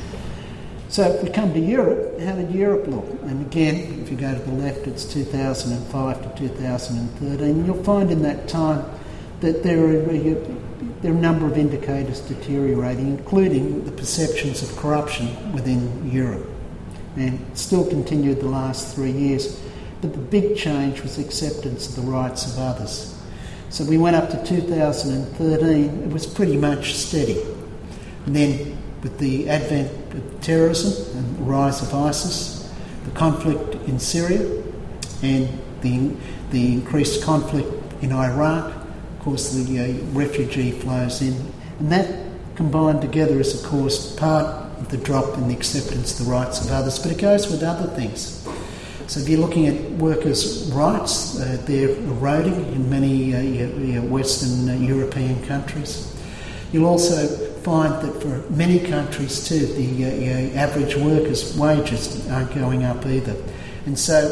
So if we come to Europe, how did Europe look? And again, if you go to the left, it's two thousand five to two thousand thirteen. You'll find in that time that there are, there are a number of indicators deteriorating, including the perceptions of corruption within Europe. And it still continued the last three years. But the big change was acceptance of the rights of others. So we went up to two thousand thirteen, it was pretty much steady. And then with the advent of terrorism and the rise of ISIS, the conflict in Syria and the, the increased conflict in Iraq, of course the uh, refugee flows in, and that combined together is of course part of the drop in the acceptance of the rights of others, but it goes with other things. So if you're looking at workers' rights, uh, they're eroding in many uh, Western uh, European countries. You'll also find that for many countries too, the uh, uh, average workers' wages aren't going up either. And so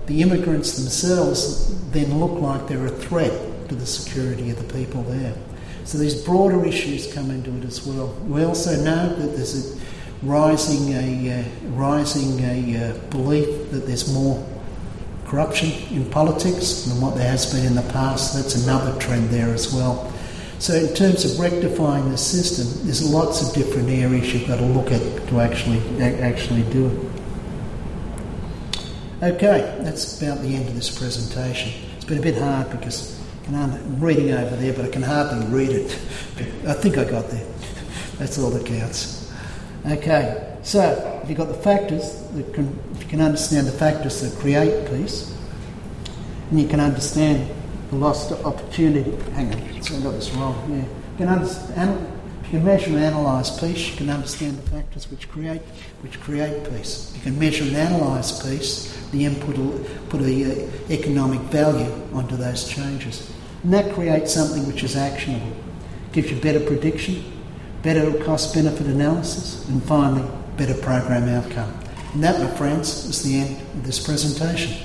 the immigrants themselves then look like they're a threat to the security of the people there. So these broader issues come into it as well. We also know that there's a rising a uh, rising a uh, belief that there's more corruption in politics than what there has been in the past. That's another trend there as well. So in terms of rectifying the system, there's lots of different areas you've got to look at to actually actually do it. Okay, that's about the end of this presentation. It's been a bit hard because I can, I'm reading over there, but I can hardly read it. I think I got there. That's all that counts. Okay, so if you've got the factors, that can, if you can understand the factors that create peace, and you can understand the lost opportunity. Hang on, so I got this wrong. Yeah, you can understand. If you can measure and analyse peace, you can understand the factors which create which create peace. You can measure and analyse peace, then put a, put a uh, economic value onto those changes, and that creates something which is actionable. Gives you better prediction, better cost-benefit analysis, and finally, better program outcome. And that, my friends, is the end of this presentation.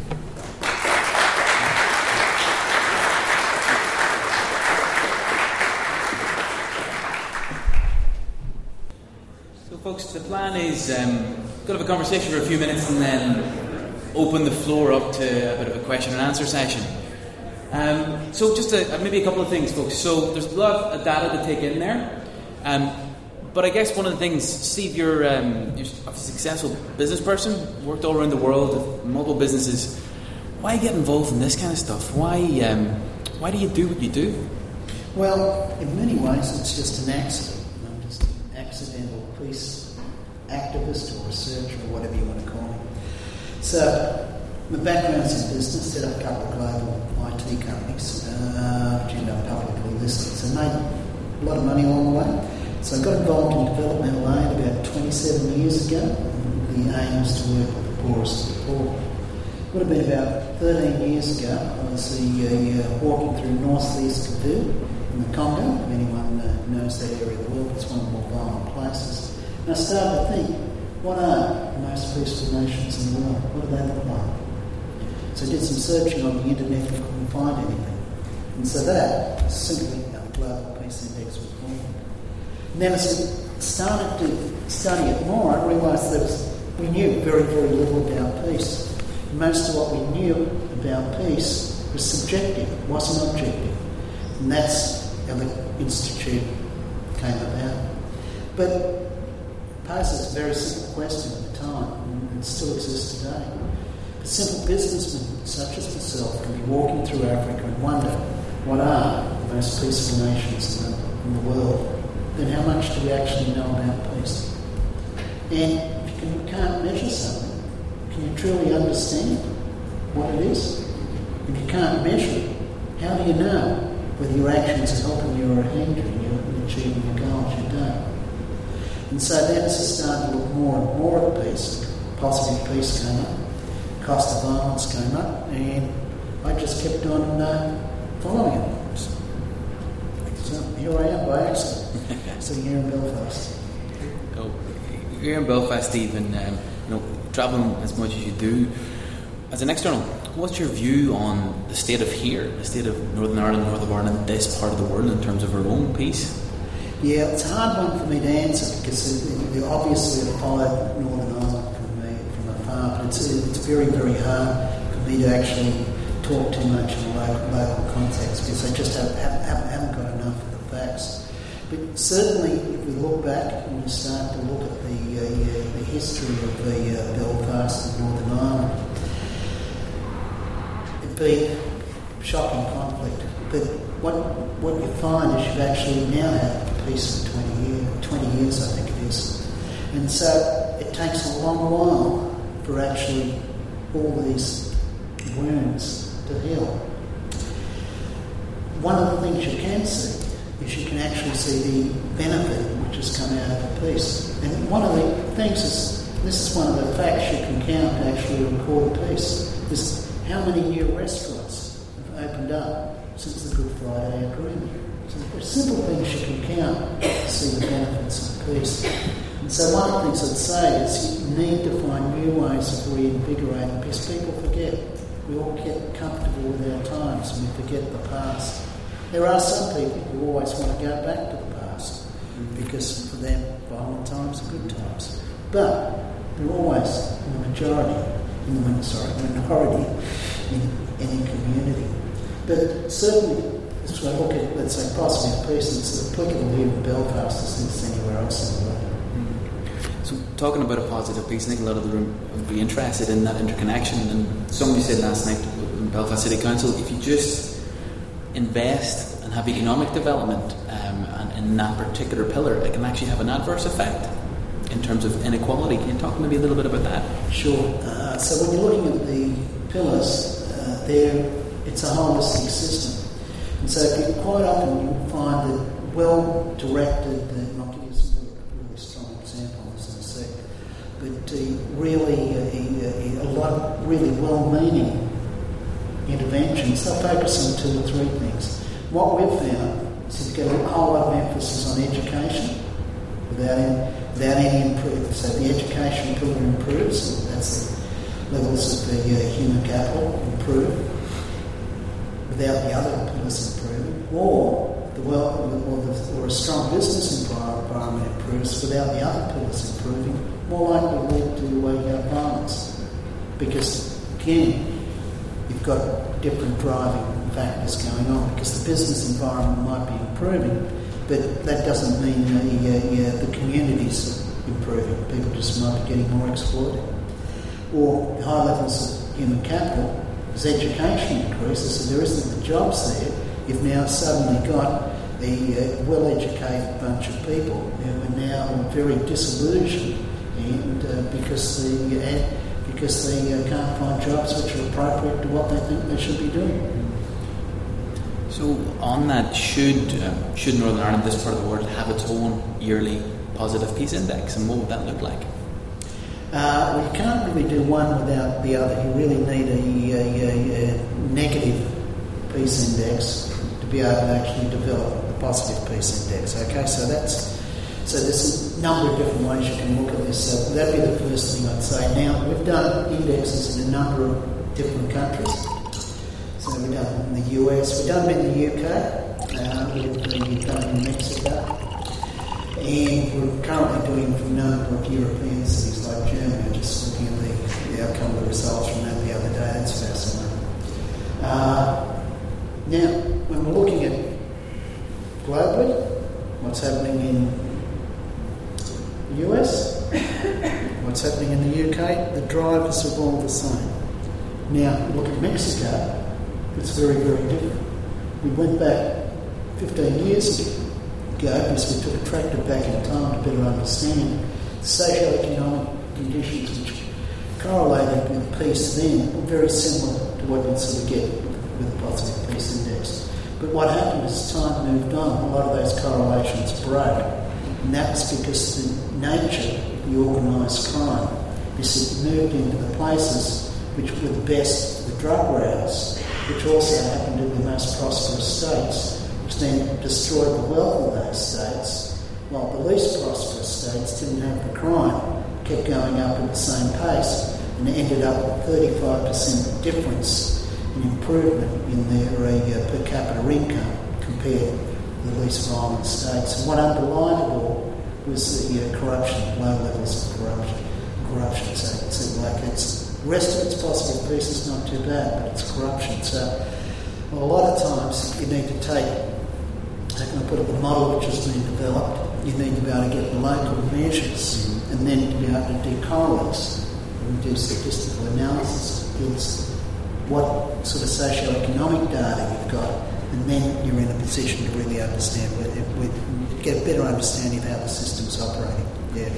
Folks, the plan is um, going to have a conversation for a few minutes and then open the floor up to a bit of a question and answer session. Um, so just a, maybe a couple of things, folks. So there's a lot of data to take in there. Um, but I guess one of the things, Steve, you're, um, you're a successful business person, worked all around the world, multiple businesses. Why get involved in this kind of stuff? Why, um, why do you do what you do? Well, in many ways, it's just an accident. I'm just an accidental peace activist or researcher or whatever you want to call me. So, my background's in business, set up a couple of global I T companies, uh, which ended up publicly listed. So, made a lot of money along the way. So, I got involved in developmental aid about twenty-seven years ago. The aim was to work with the poorest of the poor. It would have been about thirteen years ago. I was uh, walking through northeast Kivu in the Congo. If anyone uh, knows that area of the world, it's one of the more violent places. And I started to think, what are the most peaceful nations in the world? What do they look like? So I did some searching on the internet and couldn't find anything. And so that, simply, our Global Peace Index was born. And then as I started to study it more, I realised that we knew very, very little about peace. Most of what we knew about peace was subjective, it wasn't objective. And that's how the Institute came about. But poses a very simple question at the time, and it still exists today. A simple businessman such as myself can be walking through Africa and wonder what are the most peaceful nations in the, in the world, then how much do we actually know about peace? And if you, can, you can't measure something, can you truly understand what it is? If you can't measure it, how do you know whether your actions are helping you or hindering you in achieving the goals you don't? And so then as I started to look more and more at peace, positive peace came up, cost of violence came up, and I just kept on uh, following it. So here I am by accident, sitting here in Belfast. Oh, you're here in Belfast, Steve, and um, you know, travelling as much as you do. As an external, what's your view on the state of here, the state of Northern Ireland, North of Ireland, this part of the world in terms of our own peace? Yeah, it's a hard one for me to answer because it, it, obviously I followed Northern Ireland from, me, from afar, but it's, it's very, very hard for me to actually talk too much in a local, local context because I just have, have, haven't got enough of the facts. But certainly, if we look back and we start to look at the, uh, the history of the uh, Belfast and Northern Ireland, it'd be shocking conflict. But what what you find is you've actually now had peace for twenty years, twenty years I think it is. And so it takes a long while for actually all these wounds to heal. One of the things you can see is you can actually see the benefit which has come out of the peace. And one of the things is, this is one of the facts you can count to actually record peace, is how many new restaurants have opened up since the Good Friday Agreement. So there's simple things you can count to see the benefits of peace. And so one of the things I'd say is you need to find new ways of reinvigorating, because people forget. We all get comfortable with our times and we forget the past. There are some people who always want to go back to the past because for them violent times are good times. But they're always in the majority, in the sorry, minority in any community. But certainly, as I look at, let's say, positive peace, it's applicable here in Belfast as it is anywhere else in the world. So, talking about a positive peace, I think a lot of the room would be interested in that interconnection. And somebody said last night in Belfast City Council, if you just invest and have economic development um, and in that particular pillar, it can actually have an adverse effect in terms of inequality. Can you talk maybe a little bit about that? Sure. Uh, so when you're looking at the pillars, uh, there it's a holistic system. And so if you, quite often you find that well-directed, uh, I'll give you some really strong examples in a sec, but uh, really uh, a lot of really well-meaning interventions, they focus on two or three things. What we've found is to get a whole lot of emphasis on education without any, without any improvement. So the education pillar improves, and that's the levels of the uh, human capital improve, without the other pillars improving, or the well, or, the, or a strong business environment improves without the other pillars improving, more likely to lead to uh, violence. Because again, you've got different driving factors going on, because the business environment might be improving, but that doesn't mean the, uh, uh, the communities are improving. People just might be getting more exploited. Or high levels of human capital, as education increases, so there isn't the jobs there, you've now suddenly got a uh, well-educated bunch of people who are now very disillusioned, and uh, because the uh, because they uh, can't find jobs which are appropriate to what they think they should be doing. So on that, should um, should Northern Ireland, this part of the world, have its own yearly positive peace index, and what would that look like? Uh, well, you can't really do one without the other. You really need a, a, a, a negative peace index to be able to actually develop a positive peace index. Okay, so that's so there's a number of different ways you can look at this. So that'd be the first thing I'd say. Now, we've done indexes in a number of different countries. So we've done them in the U S, we've done them in the U K, uh, we've done them in Mexico, and we're currently doing for a number of European cities like Germany. Just looking at the, the outcome of the results from that the other day. It's fascinating. Uh, now, when we're looking at globally, what's happening in the U S, what's happening in the U K, the drivers are all the same. Now, look at Mexico, it's very, very different. We went back fifteen years ago because we took a tractor back in time to better understand the socio-economic conditions which correlated with peace then were very similar to what you'd sort of get with the positive peace index. But what happened as time moved on, a lot of those correlations broke. And that was because the nature of the organised crime is it moved into the places which were the best for the drug routes, which also happened in the most prosperous states, which then destroyed the wealth of those states, while the least prosperous states didn't have the crime, kept going up at the same pace, and ended up with thirty-five percent difference in improvement in their uh, per capita income compared to the least violent states. And what underlined it all was the uh, corruption, low levels of corruption. Corruption, so it's like it's the rest of its positive peace is not too bad, but it's corruption. So well, a lot of times you need to take, how can I put it, the model which has been developed. You need to be able to get the local measures, mm-hmm. and then to be able to decorrelate and do statistical analysis against what sort of socio-economic data you've got, and then you're in a position to really understand, where, get a better understanding of how the system's operating. Yeah.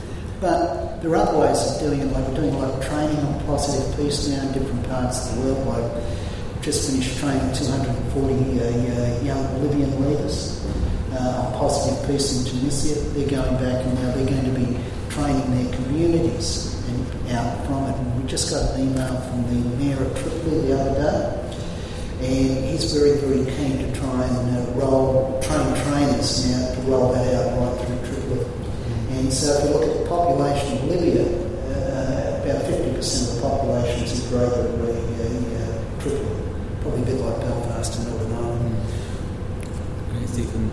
But there are other ways of doing it, like we're doing a lot of training on positive peace now in different parts of the world. Like we've just finished training two hundred forty uh, uh, young Bolivian leaders uh, on positive peace in Tunisia. They're going back and now they're going to be training their communities and out from it. And we just got an email from the mayor of Tripoli the other day, and he's very, very keen to try and uh, roll train trainers now to roll that out right through Tripoli. And so if you look at the population of Libya, uh, about fifty percent of the population is in greater uh, Tripoli, probably a bit like Belfast and Northern Ireland. Okay, Stephen.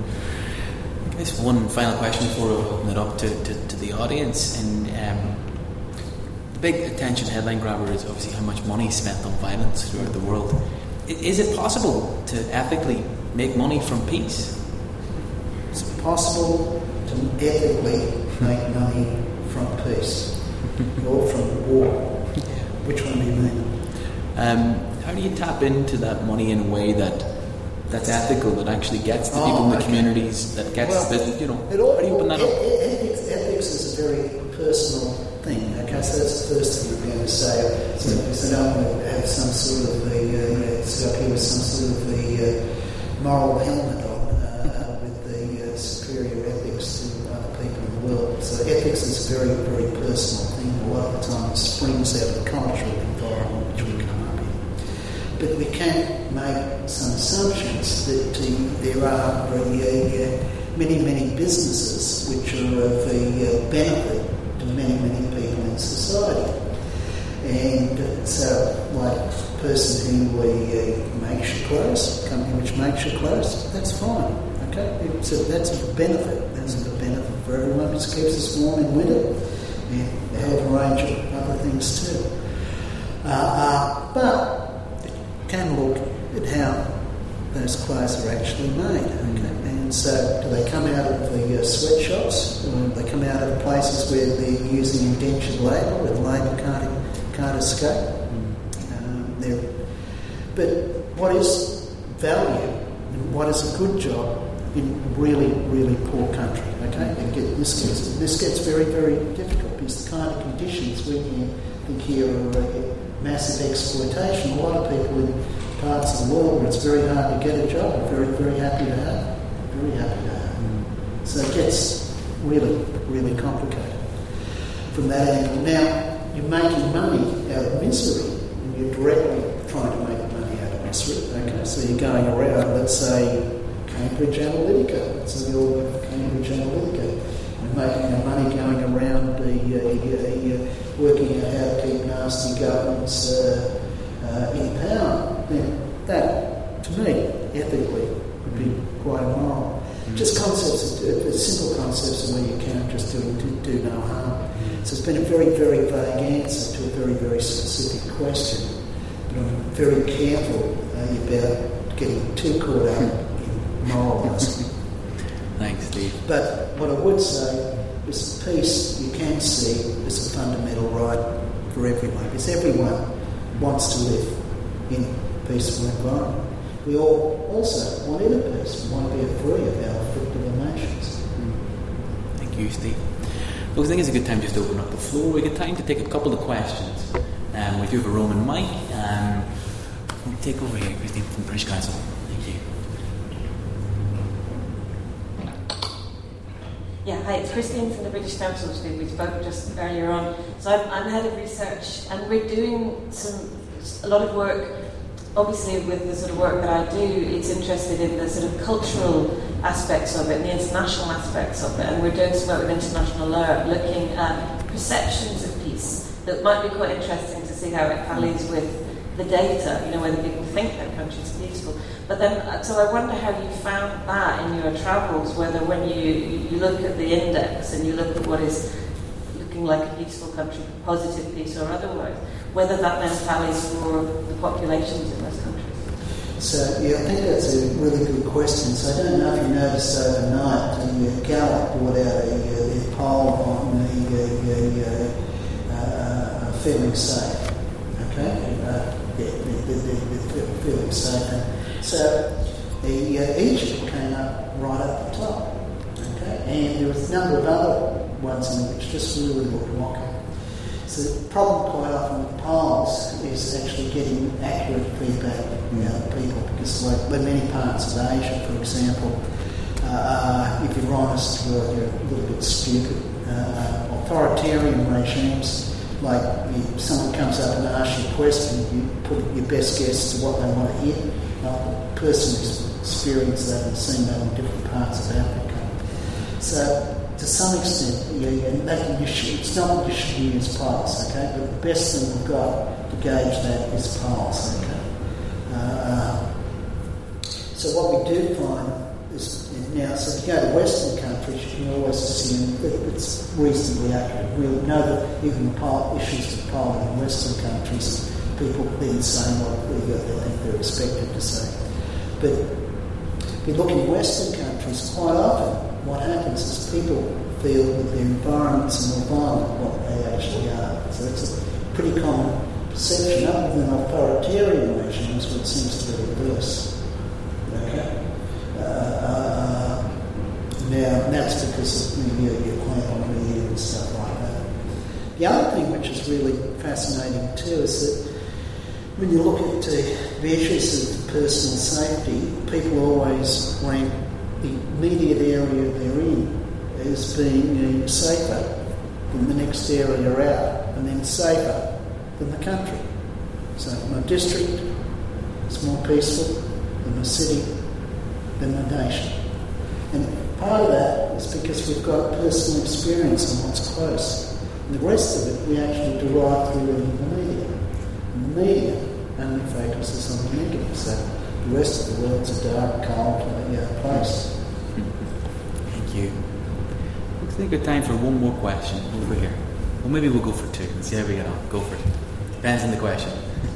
I guess one final question before we open it up to, to, to the audience. And um, the big attention headline grabber is obviously how much money is spent on violence throughout the world. I, is it possible to ethically make money from peace? It's possible to ethically make money from peace or from war. Which one do you mean? Um, how do you tap into that money in a way that that's ethical, that actually gets the oh, people in the okay. communities, that gets well, the business, you know, it all, how do you open that up? Ethics, ethics is a very personal thing, okay, so that's the first thing I'm going to say. So, so I don't want to have some sort of a, uh, sit up here with some sort of a uh, moral helmet on uh, with the uh, superior ethics to other people in the world. So ethics is a very, very personal thing. A lot of the time it springs out of the cultural environment which we come up in. But we can make some assumptions that uh, there are uh, uh, many, many businesses which are of uh, benefit to many, many people in society. And uh, so, like a person who uh, makes your clothes, a company which makes your clothes, that's fine, okay? So that's a benefit. That's a benefit for everyone. It just keeps us warm in winter. And a hell of a range of other things too. Uh, uh, but can look at how those clothes are actually made. Okay? And so, do they come out of the uh, sweatshops? Or do they come out of places where they're using indentured labour, where the labour can't, can't escape? Um, they're, but what is value and what is a good job in a really, really poor country? Okay, and get, this gets this gets very, very difficult because the kind of conditions we think here are uh, massive exploitation. A lot of people in parts of the world where it's very hard to get a job are very, very happy to have. Very happy to have. Mm. So it gets really, really complicated from that angle. Now, you're making money out of misery, and you're directly trying to make money out of misery. Okay, so you're going around, let's say, Cambridge Analytica. Let's say you're with Cambridge Analytica. You're making your money going around the, uh, uh, working out how to keep nasty governments uh, uh, in power. Then that, to me, ethically, would be quite immoral. Mm-hmm. Just concepts, uh, simple concepts where you can't just do, do, do no harm. Mm-hmm. So it's been a very, very vague answer to a very, very specific question. But I'm very careful uh, about getting too caught up in moralising. Thanks, Steve. But what I would say is peace, you can see, is a fundamental right for everyone, because everyone wants to live in a peaceful environment. We all also want inner peace. We want to be free of our afflictive emotions. Mm. Thank you, Steve. Look, I think it's a good time just to open up the floor. We get time to take a couple of questions. Um, we do have a Roman mic. Um, we'll take over here, Christine from British Council. Thank you. Yeah, hi, it's Christine from the British Council, which we spoke just earlier on. So I'm, I'm head of research, and we're doing some a lot of work. Obviously, with the sort of work that I do, it's interested in the sort of cultural aspects of it and the international aspects of it. And we're doing some work with International Law, looking at perceptions of peace that might be quite interesting to see how it tallies with the data, you know, whether people think their country's peaceful. But then, so I wonder how you found that in your travels, whether when you, you look at the index and you look at what is looking like a peaceful country, positive peace or otherwise, whether that then tallies for the populations in those countries. So, yeah, I think that's a really good question. So I don't know if you noticed overnight, the Gallup brought out a, a poll on the uh, uh, uh, feeling safe. Okay? Uh, yeah, the, the, the, the feeling safe. So the uh, Egypt came up right up the top. Okay? And there was a number of other ones in which just really looked wonky. So the problem quite often with polls is actually getting accurate feedback from other people, because like in many parts of Asia, for example, uh, if you're honest, well, you're a little bit stupid. Uh, authoritarian regimes, like if someone comes up and asks you a question, you put your best guess to what they want to hear. Like the person who's experienced that and seen that in different parts of Africa. So to some extent, yeah, yeah, that you should, it's not what you should use PILES, okay? But the best thing we've got to gauge that is PILES, okay? Uh, so what we do find is, now, so if you go to Western countries, you can always assume that it's reasonably accurate. We'll know that even the pile, issues of PILES in Western countries, people then say what they think they're expected to say. But if you look in Western countries, quite often what happens is people feel that their environments are more violent than what they actually are. So it's a pretty common perception, other than authoritarian regimes, where it seems to be reverse. Okay? Uh, uh, now, that's because of media, your clamp on media and stuff like that. The other thing which is really fascinating too is that when you look at uh, measures of personal safety, people always rank the immediate area they're in as being uh, safer than the next area out, and then safer than the country. So my district is more peaceful than my city, than my nation. And part of that is because we've got personal experience on what's close. And the rest of it we actually derive through reading the media. And the media only focuses on the negative, so the rest of the world's a dark, cold uh, place. Thank you. Looks like we've got time for one more question over here. Well, maybe we'll go for two and see how we get on. Go for it. Depends on the question.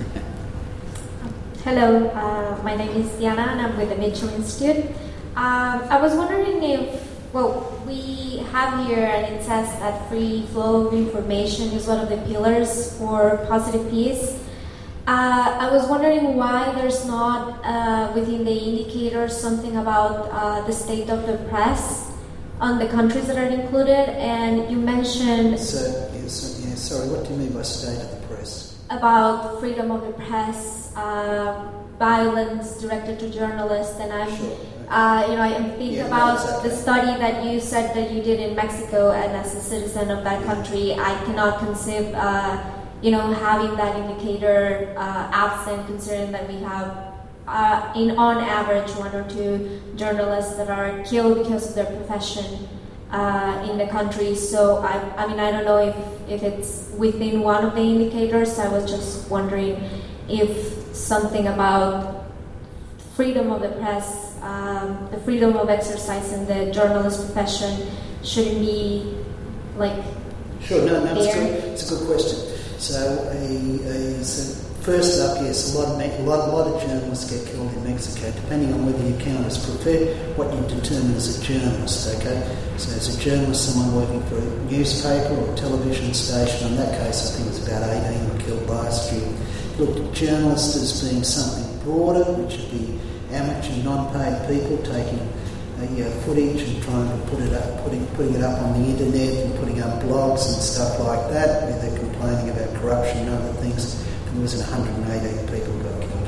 Hello, uh, my name is Diana and I'm with the Mitchell Institute. Um, I was wondering if, well, we have here and it says that free flow of information is one of the pillars for positive peace. Uh, I was wondering why there's not uh, within the indicators something about uh, the state of the press on the countries that are included, and you mentioned... So, yes, yeah, sorry, what do you mean by state of the press? About freedom of the press, uh, violence directed to journalists, and I'm, sure. uh, you know, I'm thinking yeah, about exactly. the study that you said that you did in Mexico, and as a citizen of that country, I cannot conceive, uh, you know, having that indicator uh, absent, considering that we have, uh, in on average, one or two journalists that are killed because of their profession. Uh, in the country, so I, I mean, I don't know if, if it's within one of the indicators. I was just wondering if something about freedom of the press, um, the freedom of exercise in the journalist profession shouldn't be like. Sure, no, no, it's a, there. good, it's a good question. So, a, a, so first up, yes, a lot of a lot, a lot of journalists get killed in Mexico, depending on whether you count as prepared, what you determine as a journalist. Okay, so as a journalist, someone working for a newspaper or a television station. In that case, I think it's about eighteen were killed last year. Looked at journalists as being something broader, which would be amateur, non-paid people taking uh, you know, footage and trying to put it up, putting putting it up on the internet and putting up blogs and stuff like that, where they're complaining about corruption and other things. There was one hundred eighteen people got killed.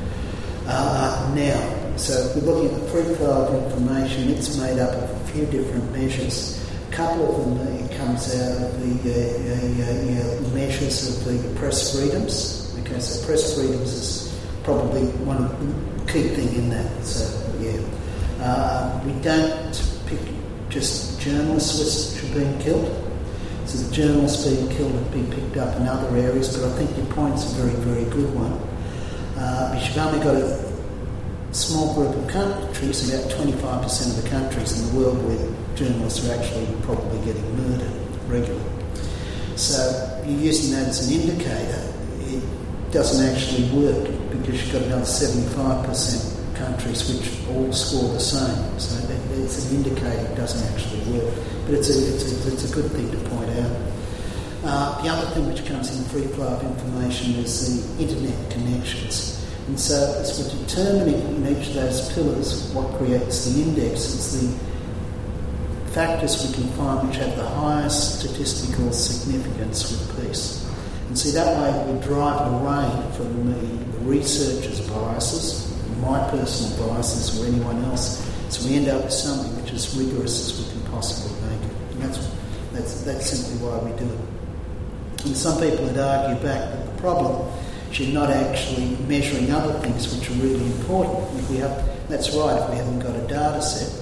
Uh, now, so if we're looking at the free flow of information, it's made up of a few different measures. A couple of them uh, comes out of the uh, uh, uh, measures of the press freedoms. Okay, so press freedoms is probably one key thing in that. So yeah, uh, we don't pick just journalists which are being killed. So the journalists being killed have been picked up in other areas, but I think your point's a very, very good one. Uh, because you've only got a small group of countries, about twenty-five percent of the countries in the world where journalists are actually probably getting murdered regularly. So you're using that as an indicator. It doesn't actually work because you've got another seventy-five percent countries which all score the same. So that, it's an indicator, it doesn't actually work. But it's a, it's a, it's a good thing to point out. Uh, the other thing which comes in free flow of information is the internet connections. And so as we're determining in each of those pillars what creates the index, it's the factors we can find which have the highest statistical significance with peace. And see, that way we drive away from the, the researchers' biases, my personal biases, or anyone else. So we end up with something which is as rigorous as we can possibly make it. And that's, that's, that's simply why we do it. And some people would argue back that the problem is you're not actually measuring other things which are really important. If we have, that's right, if we haven't got a data set.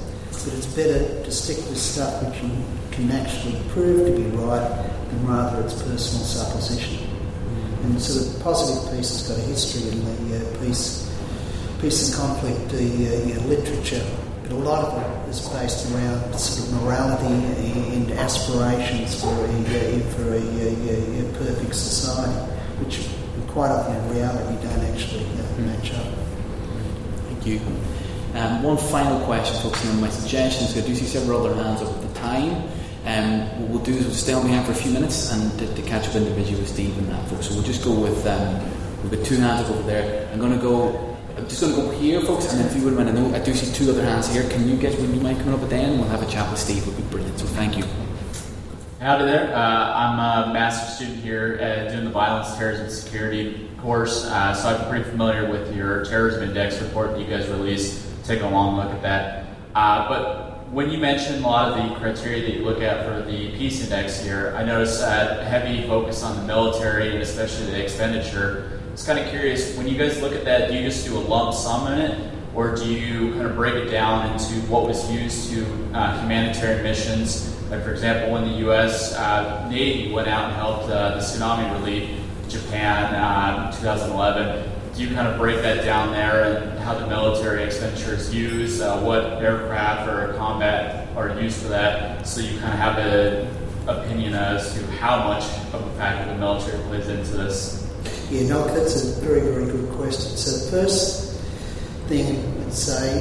but it's better to stick with stuff which you can actually prove to be right than rather its personal supposition. Mm. And sort of positive peace has got a history in the uh, peace, peace and conflict the, uh, you know, literature, but a lot of it is based around sort of morality and aspirations for a, uh, for a, a, a perfect society, which quite often in reality don't actually uh, match up. Thank you. Um, one final question, focusing on my suggestions. I do see several other hands up at the time. Um, what we'll do is we'll stay on behalf for a few minutes and to, to catch up individually with Steve and that, folks. So we'll just go with, um, we've got two hands up over there. I'm going to go, I'm just going to go here, folks, and then if you wouldn't mind, I know I do see two other hands here. Can you get when you might come up at the end? We'll have a chat with Steve. It would be brilliant. So thank you. Howdy there. Uh, I'm a master's student here uh, doing the Violence, Terrorism, and Security course. Uh, so I'm pretty familiar with your Terrorism Index report that you guys released. Taking a long look at that. Uh, but when you mentioned a lot of the criteria that you look at for the Peace Index here, I noticed a heavy focus on the military and especially the expenditure. I was kind of curious, when you guys look at that, do you just do a lump sum in it? Or do you kind of break it down into what was used to uh, humanitarian missions? Like, for example, when the U S uh, Navy went out and helped uh, the tsunami relief in Japan uh, in two thousand eleven, do you kind of break that down there and how the military expenditure is used, uh, what aircraft or combat are used for that, so you kind of have an opinion as to how much of a factor the military plays into this? Yeah, no, that's a very, very good question. So the first thing I'd say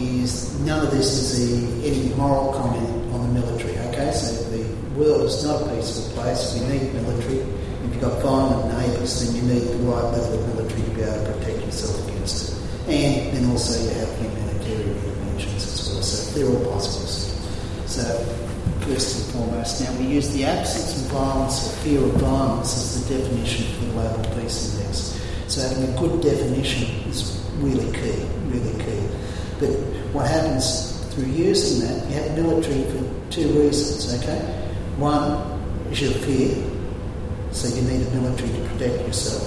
is none of this is a, any moral comment on the military, okay? So the world is not a peaceful place. We need military. If you've got violent neighbours, then you need the right level of military to be able to protect yourself against it. And then also you have humanitarian interventions as well. So they're all positives. So first and foremost, now we use the absence of violence or fear of violence as the definition for the Global Peace Index. So having a good definition is really key, really key. But what happens through using that, you have military for two reasons, okay? One is your fear, so you need a military to protect yourself.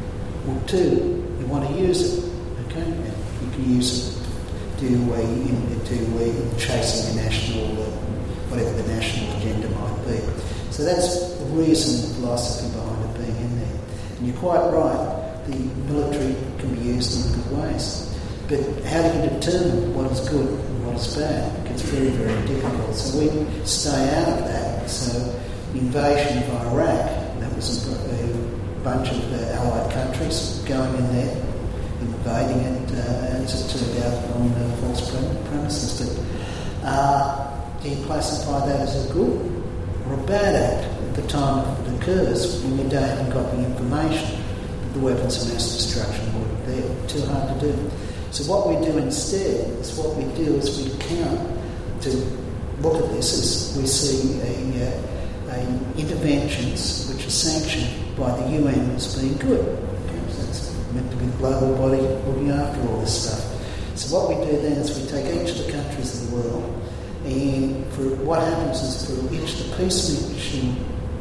Or two, you want to use it, okay? And you can use it to, uh, in, to uh, chasing a national, uh, whatever the national agenda might be. So that's the reason, the philosophy behind it being in there. And you're quite right, the military can be used in good ways. But how do you determine what is good and what is bad? It gets very, very difficult. So we stay out of that. So the invasion of Iraq, that was a, a bunch of uh, allied countries going in there, invading it, uh, as it turned out, on uh, false premises. But uh, do you classify that as a good or a bad act at the time it occurs when you don't, haven't got the information that the weapons of mass destruction were there? Too hard to do. So what we do instead is what we do is we count to look at this as we see a, a, a interventions which are sanctioned by the U N as being good. Okay? So it's meant to be a global body looking after all this stuff. So what we do then is we take each of the countries of the world, and for what happens is for each of the peace mission,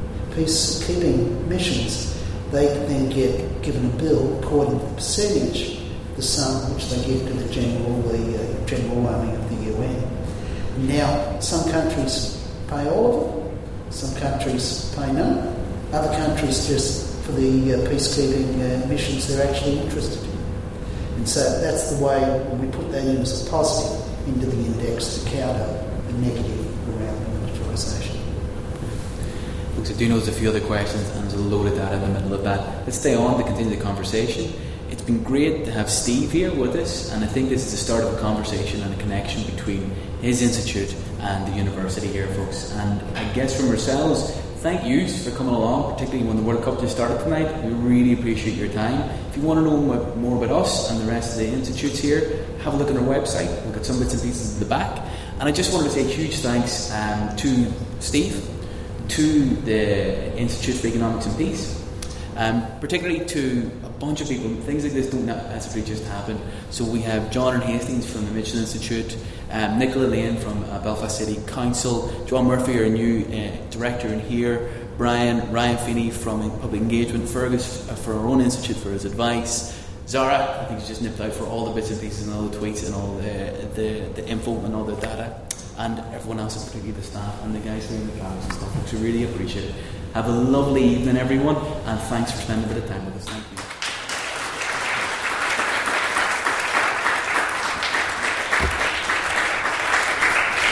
peacekeeping missions, they then get given a bill according to the percentage, the sum which they give to the general, the uh, general army of the U N. Now, some countries pay all of it, some countries pay none, other countries just for the uh, peacekeeping uh, missions they're actually interested in. And so that's the way when we put that in as a positive into the index to counter the negative around militarisation. Looks, I do know there's a few other questions and there's a load of data in the middle of that. Let's stay on to continue the conversation. It's been great to have Steve here with us, and I think this is the start of a conversation and a connection between his institute and the university here, folks. And I guess from ourselves, thank you for coming along, particularly when the World Cup just started tonight. We really appreciate your time. If you want to know more about us and the rest of the institutes here, have a look on our website. We've got some bits and pieces at the back. And I just wanted to say huge thanks um, to Steve, to the Institute for Economics and Peace, um, particularly to a bunch of people. Things like this don't necessarily just happen. So we have John and Hastings from the Mitchell Institute, um, Nicola Lane from uh, Belfast City Council, John Murphy, our new uh, director in here, Brian, Ryan Feeney from Public Engagement, Fergus uh, for our own institute for his advice, Zara, I think she's just nipped out for all the bits and pieces and all the tweets and all the, the, the info and all the data. and everyone else, and particularly the staff and the guys here in the travels and stuff. Folks, we really appreciate it. Have a lovely evening, everyone, and thanks for spending a bit of time with us. Thank you.